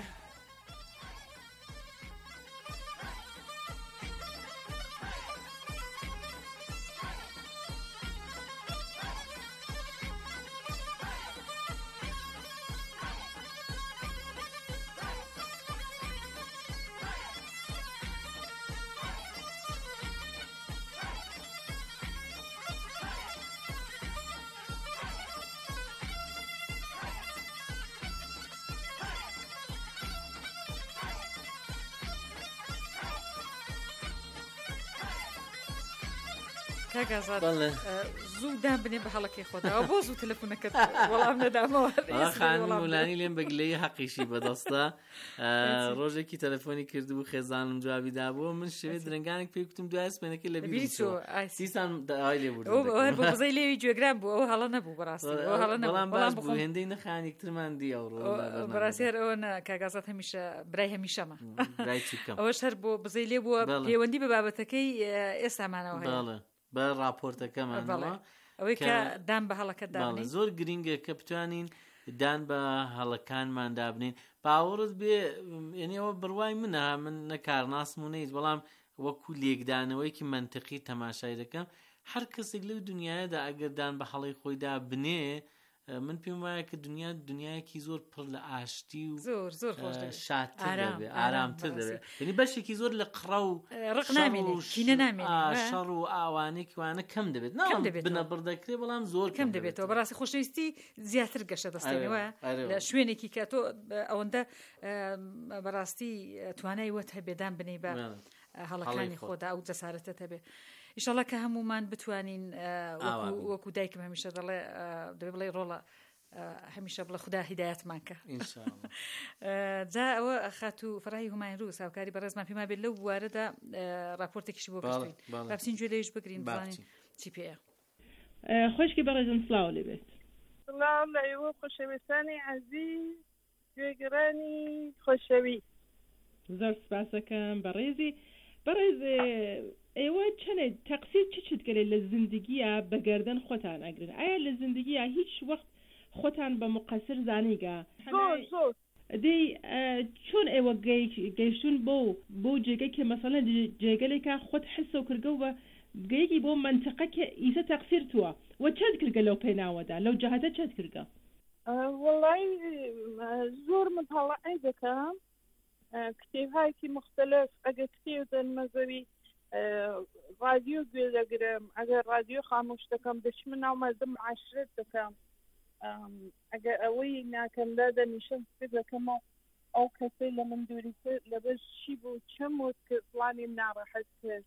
کاگازاد زوو دام بنێ بە هەڵەکەی خۆتەوە بۆ زوو تەلەفۆنەکەت وەڵام نەدامەوە خانمولانی لێم بەگلەی حەقیشی بەدەستە ڕۆژێکی تەلەفۆنی کردبوو خێزانم جوابی دابوو من شوێت درنگانێک پێی کوتم دوای سپێنەکەی لە بیر سیسان داوای لێ بوو بۆ بزەی لێوی گوێگران بوو ئەو هەڵە نەبوو بەڕاستی بەڵام باش بوو هێندەی نەخانێکترمان دی ئەو بەڕاستی هەر ئەوە کاگازات هەمیشە برای هەمیشەمە ئەوەش هەر بۆ بزەی لێ بووە پەیوەندی بە بابەتەکەی ئێستامانەوە هەیە بە راپۆرتەکەمانەوە ئەوەی کە دان بە هەڵەکە داڵێ زۆر گرینگە کە بتوانین دان بە هەڵەکانمان دابنین باوەڕت بێ یعنیەوە بڕوای منە من نەکارناسم و نەیت بەڵام وەکو لێکدانەوەیکی منتقی تەماشای دەکەم هەر کەسێک لەو دنیاەدا ئەگەر دان بە هەڵی خۆیدا بنێ من پێم وایە کە دنیا دنیایەکی زۆر پڕ لە ئاشتی و زۆر زۆر خۆش دەبێت. شادتر ئارام، دەبێت، ئارام ئارامتر بەڕاستی. دەبێت. یعنی بەشێکی زۆر لە قڕە و ڕق نامێنێت، کینە نامێنێت. شەڕ و ئاوانێکی وانە کەم دەبێت. کەم دەبێتەوە. بنەبڕدەکرێ بەڵام زۆر کەم دەبێتەوە. بەڕاستی خۆشەویستی زیاتر گەشە دەستێنەوە ئەرێ، لە شوێنێکی کە تۆ ئەوەندە بەڕاستی توانای وەت هەبێدان بنێ بە هەڵەکانی خۆدا ئەو جەسارەتت هەبێ. ئیشەڵە کە هەمومان بتوانین وەکو- وەکو دایکم هەمیشە دەڵێ دەبێ بڵێ ڕۆڵە هەمیشە بڵە خوددا هیدایەتمان کە. ئینشاءڵڵا. جا ئەوە خات و فەڕای هوماین ڕووس هاوکاری بەڕێزمان پێما بێت لەو بوارەدا راپۆرتێکیشی بۆ باڵێ، بستین باڵێ. با بچین گوێ لێش بگرین با بزانین بچین. چی پێیە. خۆشکی بەڕێزم سڵاو لێبێت. سڵاو لە ئێوە خۆشەویستانی عەزیز گوێگرانی خۆشەوی. زۆر سپاسەکەم بەڕێزی. بەڕێز ئێوە چەنێ تەقسیر چ چت گەلێ لە زندگیە بەگەردن خۆتان ئەگرن؟ ئایا لە زندگیە هیچ وەخت خۆتان بە مقەسر زانیگە؟ زۆر زۆر دەی چۆن ئێوە گەیشتون بۆ بۆ جێگەی کە مەسەڵەن جێگەلێکە خۆت حسە و کردگە و گەیەکی بۆ منتەقە کە ئیسە تەقسیر تووە و چەند کردگە لەو پێناوەدا لەو جەهەتە چەند کردگە؟ وەڵای زۆر مطالعە دەکەم کتێبهایەکی مختلف. ئەگەر کتێب دەنمەزەوی رادیۆ گوێ دەگرم، ئەگەر رادیۆ خامۆش دەکەم دەچمە ناو مەردم عاشرەت دەکەم. ئەگەر ئەوەی ناکەمدا دەنیشم فکر دەکەمەوە ئەو کەسەی لە من دووریتر لەبەر چی بوو چەم وت کرد فڵانیم ناڕەحەت کرد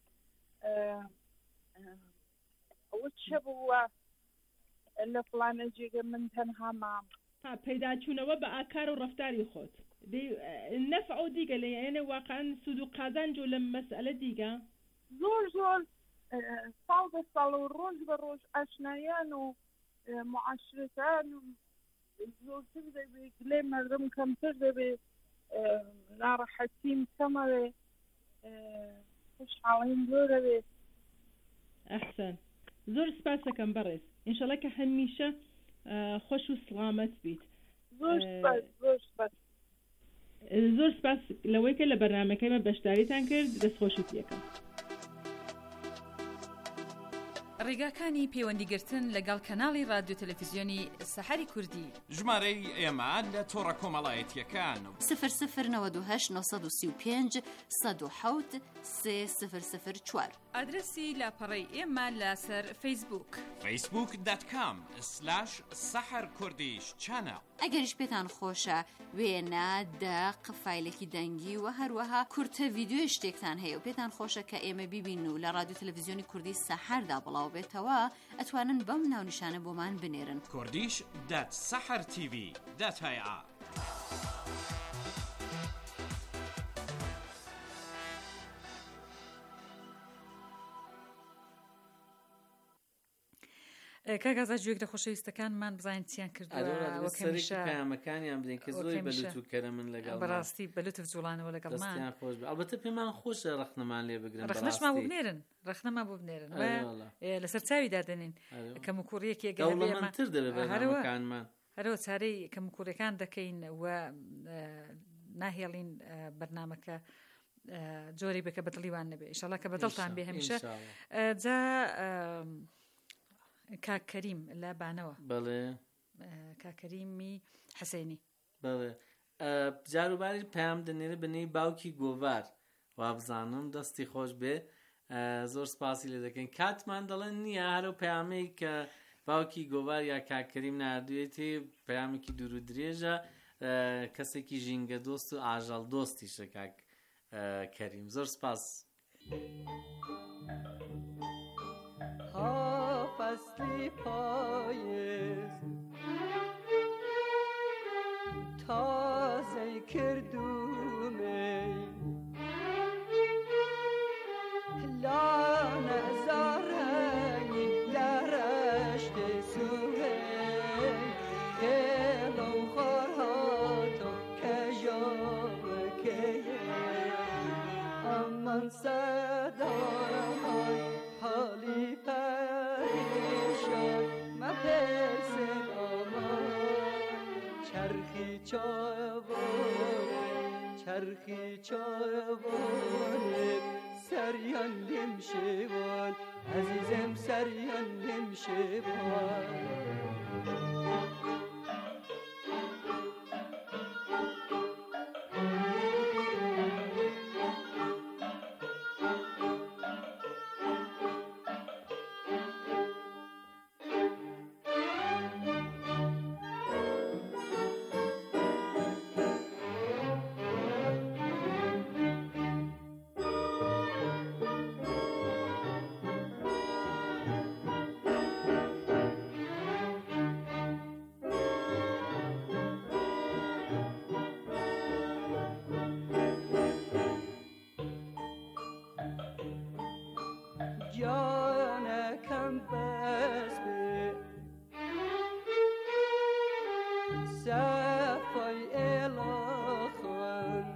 ئەوە چە بووە لە فڵانە جێگە من تەنها مام. پەیداچوونەوە بە ئاکار و ڕەفتاری خۆت نەفع و دیگە لە یعنی واقعا سود و قازانج و لە مەسئلە دیگە زۆر زۆر ساڵ بە ساڵ و ڕۆژ بە ڕۆژ ئاشنایان و معاشرەتان زۆرتر دەبێت، گلێ مەردم کەمتر دەبێت، ناڕەحەتیم کەمەوێ، خوشحاڵیم زۆر دەبێت. ئەحسن، زۆر سپاسەکەم بەڕێز. ئینشەڵە کە هەمیشە خۆش و سڵامەت بیت. زۆر سپاس زۆر سپاس. زۆر سپاس لەوەی کە لە بەرنامەکەیمە بەشداریتان کرد. دەستخۆشیت یەکەم. ڕێگاکانی پەیوەندیگرتن لەگەڵ کەناڵی رادیۆ تەلەڤیزیۆنی سەحەری کوردی. ژمارەی ئێمە لە تۆڕە کۆمەڵایەتیەکان صفر صفر نود و هەشت نۆ سەد و سی و پێنج سەد و حەوت سێ صفر صفر چوار. ئادرسی لاپەڕەی ئێمە لەسەر فەیسبووک فەیسبووک دات کام سلاش سەحەر کوردیش چانە. ئەگەریش پێتان خۆشە وێنە دەق فایلێکی دەنگی و هەروەها کورتە ڤیدیۆی شتێکتان هەیە و پێتان خۆشە کە ئێمە بیبین و لە رادیۆ تەلەڤیزیۆنی کوردی سەحەردا بڵاو بێتەوە ئەتوانن بەم ناونیشانە بۆمان بنێرن. کوردیش دات سەحەر تیڤی دات هایە. کاگازا گوێک لە خۆشەویستەکانمان بزانین چیان کردووە پەیامەکانیان بدەین کە زۆری بەلوت و کەرە من لەگەڵ بەڕاستی بەلوت و جوڵانەوە لەگەڵمان خۆش ئەلبەتە پێمان خۆشە ڕەخنەمان لێ بگرن ڕەخنەشمان بۆ بنێرن ڕەخنەمان بۆ بنێرن لەسەر چاوی دادنین کەم و کوڕیەکی گەڵەمەندتر دەبێتەکانمان هەرەوە چارەی کەم و کوڕەکان دەکەین و ناهێڵین بەرنامەکە جۆری بکە بەدڵیوان نەبێ ئینشەڵا کە بەدڵتان بێ هەمیشە. جا کاکەریم لە بانەوە. بەڵێ کاکەریمی حەسەینی. بەڵێ جاروباری پێیام دەنێرە بنەی باوکی گۆڤار وابزانم دەستی خۆش بێ. زۆر سپاسی لێ دەکەین. کاتمان دەڵێن نییە هەرو پەیامەی کە باوکی گۆڤار یا کاکەریم نردوێتی پەیامێکی دوور و درێژە کەسێکی ژینگە دۆست و ئاژەڵ دۆستیشە کاک کەریم. زۆر سپاس. فصلی پاییز تازه کردومی لانه زارنی لرشت سوهی هلو خورهاتو کجاب که امان صدای حالی پریشان مپرسن آمان چرخی چاوانه چرخی چاوانه سریان لمشوان عزیزم سریان لمشوان جانکم بس به صفای الاخوان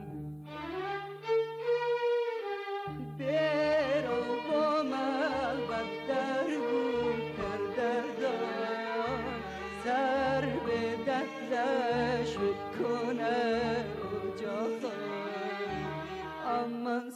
برو با ملبت درون پردردان سر به دستش کنه جا خواهد اما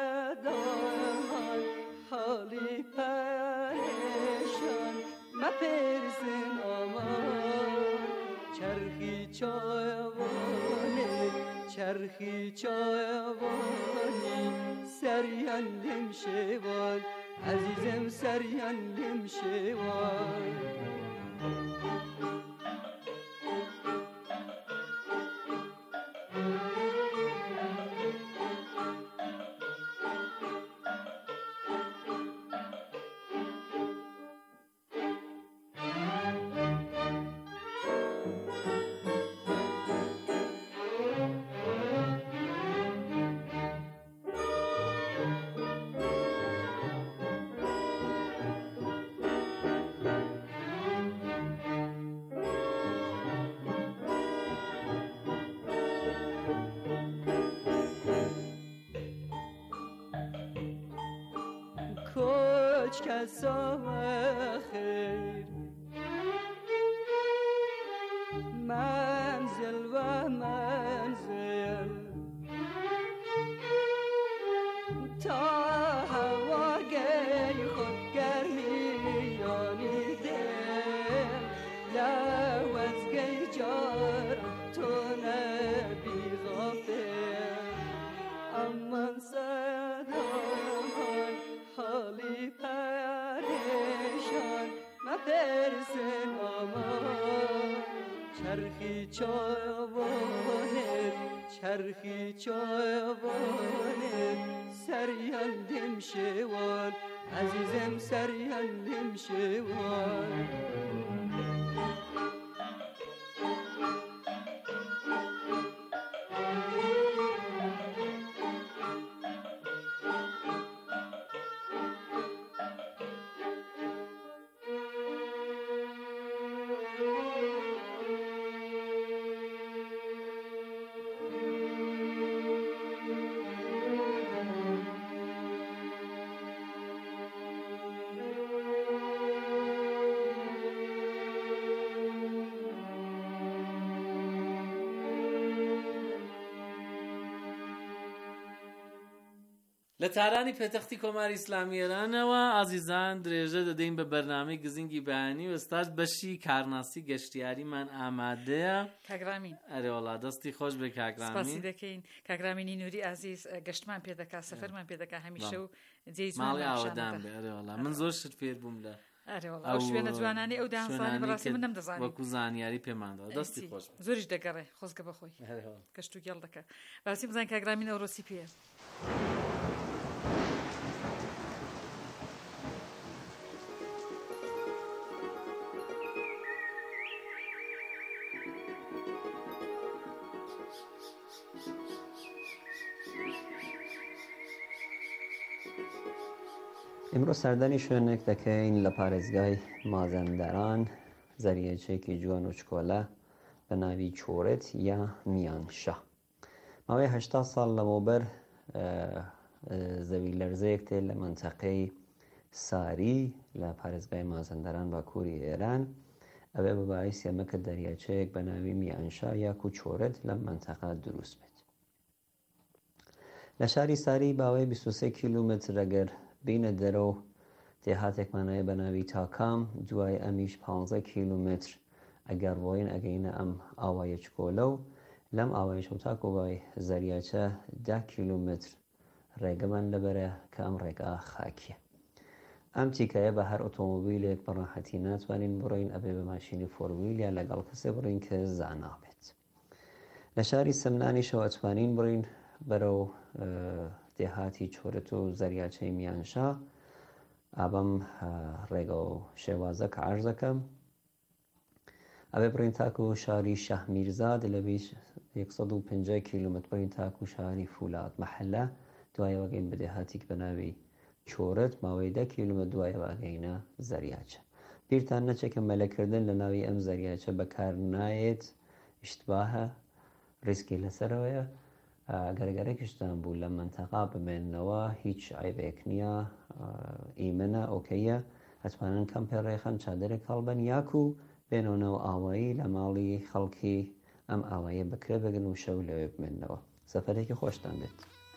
صدای حالی پریشان مپرسن آمان چرخی چایوانی چرخی چایوانی سریان شوان عزیزم سریان شوان کوچ کسا خیر منزل و منزل تا هوا گی خود گرمیانی دل لوز گی جار تو نبی غافل اما صدای حالی پریشان مپرسن آمان چرخی چایوانه چرخی چایوانه سریان دم شوان عزیزم سریان دم شوان لە تارانی پێتەختی کۆماری ئیسلامی ئێرانەوە ئازیزان درێژە دەدەین بە بەرنامەی گزینگی بەیانی و ئێستاش بەشی کارناسی گەشتیاریمان ئامادەیە. کاگرامین ئەرێوەڵا دەستی خۆش بێ کاگرامین. سپاسی دەکەین کاگرامینی نووری ئازیز گەشتمان پێ دەکات سەفەرمان پێ دەکات هەمیشە و جێی ماڵی ئاوەدان بێ. ئەرێوەڵا من زۆر شت فێر بووم لە ئەرێوەڵا ئەو شوێنە جوانانی ئەو دانسانی بەڕاستی من نەمدەزانی وەکو زانیاری پێماندەوە. دەستی خۆش زۆریش دەگەڕێ خۆزگە بەخۆی گەشت و گێڵ دەکات. باسی بزانین کاگرامین ئەو ڕۆسی پێ ئمڕۆ سەردانی شوێنێک دەکەین لە پارێزگای مازەندەران زەریەچێکی جوان و چکۆلە بە ناوی چۆرت یا میانشە. ماوەی هەشتا ساڵ لەمەوبەر زەوی لەرزەیەک تێ لە منتەقەی ساری لە پارێزگای مازەندەران باکووری ئێران ئەوێ بە باعیسی ئەمە کە دەریاچەیەک بە ناوی میانشە یاکو چۆرت لەم منتەقە دروست بێت. لە شاری ساری باوەی بیست و سێ کیلومتر ئەگەر بینە دەرەوە دێهاتێکمانەیە بە ناوی تاکام دوای ئەمیش پانزە کیلومتر ئەگەر ڕۆین ئەگەینە ئەم ئاوایە چکۆلە و لەم ئاوایە شەوتاک و بای زەریاچە ده کیلومتر ڕێگەمان لەبەرە کە ئەم ڕێگا خاکیە. ئەم تیکایە بە هەر ئۆتۆمۆبیلێک بەڕاحەتی ناتوانین بڕۆین ئەبێ بە ماشینی فۆرڤیل یا لەگەڵ کەسێ بڕین کە زانا بێت. لە شاری سەمنانیشەوە ئەتوانین بڕین بەرەو دێهاتی چۆرت و زەریاچەی میانشە ئابەم ڕێگە و شێوازە کە عەرز دەکەم ئەبێ بڕین تاکو و شاری شەحمیرزاد لەبیش یەک سەد و پەنجا کیلومتر بڕین تاکو و شاری فولاد مەحەلە دوایەوە گەین بە دێهاتێک بە ناوی چۆرت ماوەی دە کیلومتر دوایەوە ئەگەینە زەریاچە. بیرتان نەچێکە مەلەکردن لە ناوی ئەم زەریاچە بەکار نایێت، ئیشتباهە، ریسکی لەسەرەوەیە. گەرگەرێکیشتان بوو لە منتەقا بمێننەوە هیچ عیبێک نییە، ئیمنە ئۆکەیە، ئەتوانن کەم پێڕێخەن چادرێک هەڵبەن یاکو بێنەوەنەوە ئاوایی لە ماڵی خەڵکی ئەم ئاوایە بکرێ بگن و شەو لەوێ بمێننەوە. سەفەرێکی خۆشتان بێت.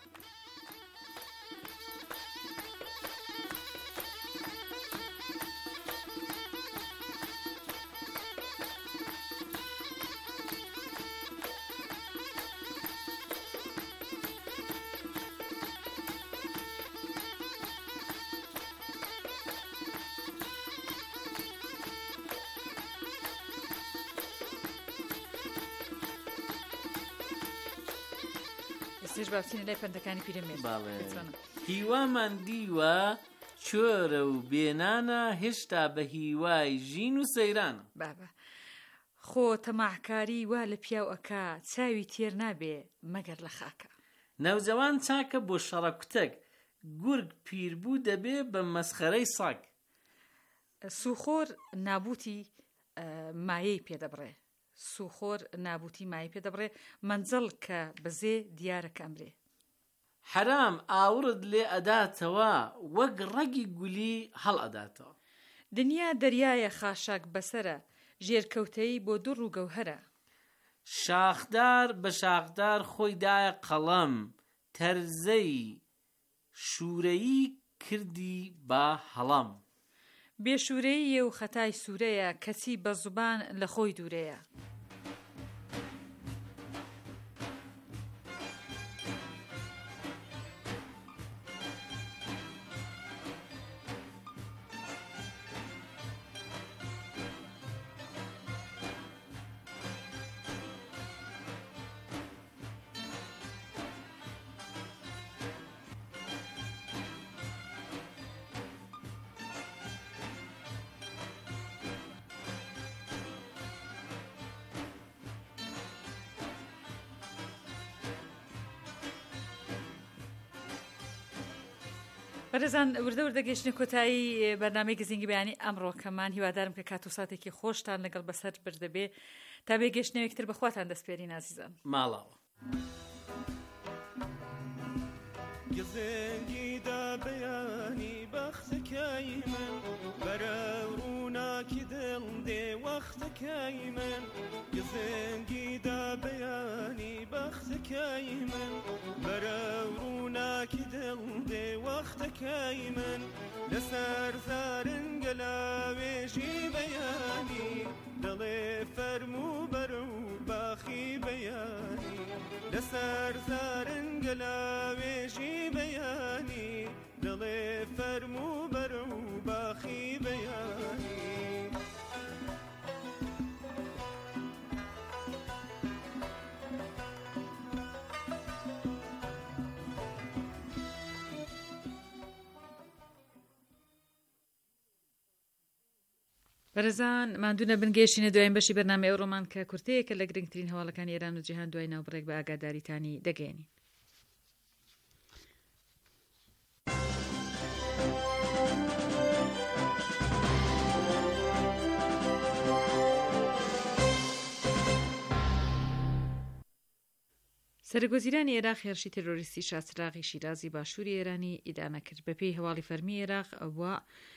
سێژ باوچینە لای پەندەکانی پیرەمێرد. هیوامان دیوە چۆرە و بێنانە هێشتا بە هیوای ژین و سەیرانە. بابە خۆ تەماحکاری وا لە پیاو ئەکا چاوی تێر نابێ مەگەر لە خاکە. نەوجەوان چاکە بۆ شەڕە کوتەک گورگ پیربوو دەبێ بە مەسخەرەی ساگ. سوخۆر نابوتی مایەی پێدەبڕێ، سوخۆر نابوتی مای پێدەبڕێ، منجڵ کە بەزێ دیارە کەمرێ. حرام ئاورد لێ ئەداتەوە وەک ڕەگی گولی هەڵ ئەداتەوە. دنیا دەریایە خاشاک بەسەرە، ژێرکەوتەی بۆ دوڕ و گەوهرە. شاخدار بە شاخدار خۆی دایە قەڵەم، تەرزەی شوورەیی کردی بە هەڵام. بێشورەیە و خەتای سوورەیە، کەچی بە زوبان لە خۆی دوورەیە. بەرەزان وردە وردە گەشتنە کۆتایی بەرنامەی گزینگی بەیانی ئەمڕۆکەمان هیوادارم کە کات و ساتێکی خۆشتان لەگەڵ بەسەر بردەبێ تا بێ گەشتنەوەیەکتر بەخواتان دەستپێرین ئازیزان. ماڵاوە گزینگیدا بەیانی بەختەکەی من بەرە ڕووناکی دڵ دێ وەختەکەی من گزینگیدا بەیانی بەختەکەی من بەرە ڕووناکی دڵ دێ وەختەکەی من لەسەر زارنگە لاوێژی بەیانی دڵێ فەرموو بەرە و باخی بەیانی لەسەر زارنگە لاوێژی بەیانی دڵێ فەرموو بەرە و باخی بەیانی. بەرەزان ماندوونە بنگێشینە دوایین بەشی بەرنامەی ئەو ڕۆمان کە کورتەیەکە لە گرنگترین هەواڵەکانی ئێران و جیهان دوای ناوبڕێک بە ئاگاداریتانی دەگەێنین. سەرگۆزیرانی عێراق هێرشی تێرۆریستی شاسراغی شیرازی باشووری ئێرانی ئیدامە کرد. بەپێی هەواڵی فەرمی عێراق ئەوە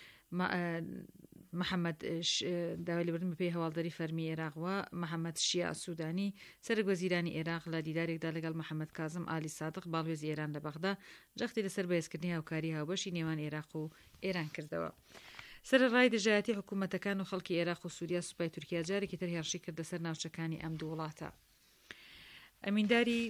محەممەد داوای لەبردن بەپێی هەواڵدەری فەرمی عێراقوە محەممەد شیع سوودانی سەرگۆزیرانی عێراق لە دیدارێکدا لەگەڵ محەممەد کازم ئالی سادق باڵێزی ئێران لە بەغدا جەختی لەسەر بەهێزکردنی هاوکاری هاوبەشی نێوان عێراق و ئێران کردەوە. سەرڕای دژایەتی حکوومەتەکان و خەڵکی عێراق و سووریا سوپای تورکیا جارێکی تر هێرشی کرد لەسەر ناوچەکانی ئەم دوو وڵاتە. ئەمینداری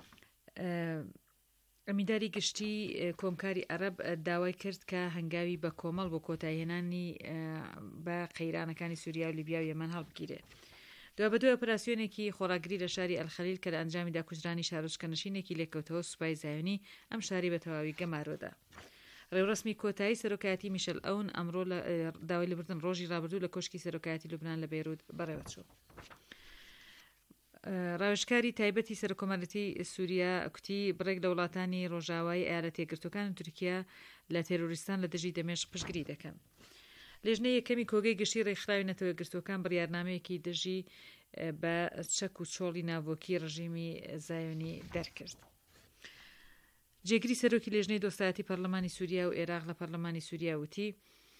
ئەمینداری گشتی کۆمکاری عەرەب داوای کرد کە هەنگاوی بە کۆمەڵ بۆ کۆتایهێنانی بە قەیرانەکانی سووریا و لیبیا و یەمەن هەڵبگیرێت. دوای بەدوای ئۆپراسیۆنێکی خۆراگری لە شاری ئەلخەلیل کە لە ئەنجامیدا کوژرانی شارۆچکەنشینێکی لێکەوتەوە سوپای زایۆنی ئەم شاری بە تەواوی گەمارۆدا. ڕێوڕسمی کۆتایی سەرۆکایەتی میشەل ئەون ئەمڕۆ لە داوای لەبردن ڕۆژی ڕابردوو لە کۆشکی سەرۆکایەتی لوبنان لە بەیروت بەڕێوەچوو. ڕاوێژکاری تایبەتی سەرکۆمەڵەتی سووریا کوتی بڕێک لە وڵاتانی ڕۆژاوای ئایالەتە یەکگرتوەکان تورکیا لە تێرۆریستان لە دژی دەمێش پشتگیری دەکەن. لێژنەی یەکەمی کۆگەی گشتی ڕێکخراوی نەتەوە یەکگرتوەکان بڕیارنامەیەکی دژی بە چەک و چۆڵی ناوۆکی ڕژیمی زایۆنی دەرکرد. جێگری سەرۆکی لێژنەی دۆستایەتی پەرلەمانی سووریا و عێراق لە پەرلەمانی سووریا وتی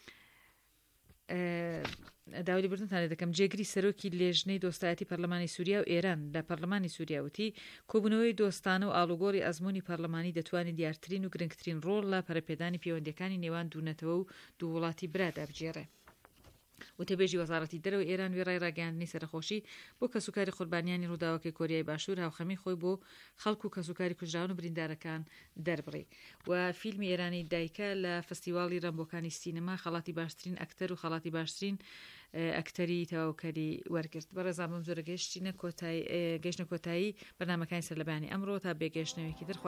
داوای بردنتان دەکەم جێگری سەرۆکی لێژنەی دۆستایەتی پەرلەمانی سووریا و ئێران لە پەرلەمانی سووریا وتی کۆبوونەوەی دۆستانە و ئاڵوگۆڕی ئەزموونی پەرلەمانی دەتوانێت دیارترین و گرنگترین ڕۆڵ لە پەرەپێدانی پەیوەندیەکانی نێوان دوونەتەوە و دوو وڵاتی برادا بجێڕێ. وتەبێژی وەزارەتی دەرەوە ئێران وێڕای ڕاگەاندنی سەرخۆشی بۆ کەسوکاری قوربانیانی ڕووداوەکەی کۆریای باشوور هاوخەمی خۆی بۆ خەڵک و کەسوکاری کوژراون و بریندارەکان دەربڕی. و فیلمی ئێرانی دایکە لە فستیواڵی ڕەمبۆکانی سینەما خەڵاتی باشترین ئەکتەر و خەڵاتی باشترین ئەکتەری تەواوکەری وەرگرت. بەڕێزان بەم زۆرە گەیشتینە گەیشتنە کۆتایی بەرنامەکانی سەر لە بەیانی ئەمڕۆ تا بێگەیشتنەوەیەکی دەرخوا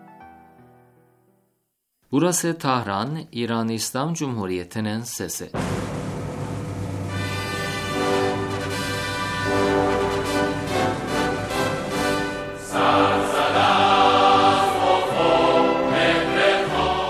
Burası Tahran, İran İslam Cumhuriyeti'nin sesi.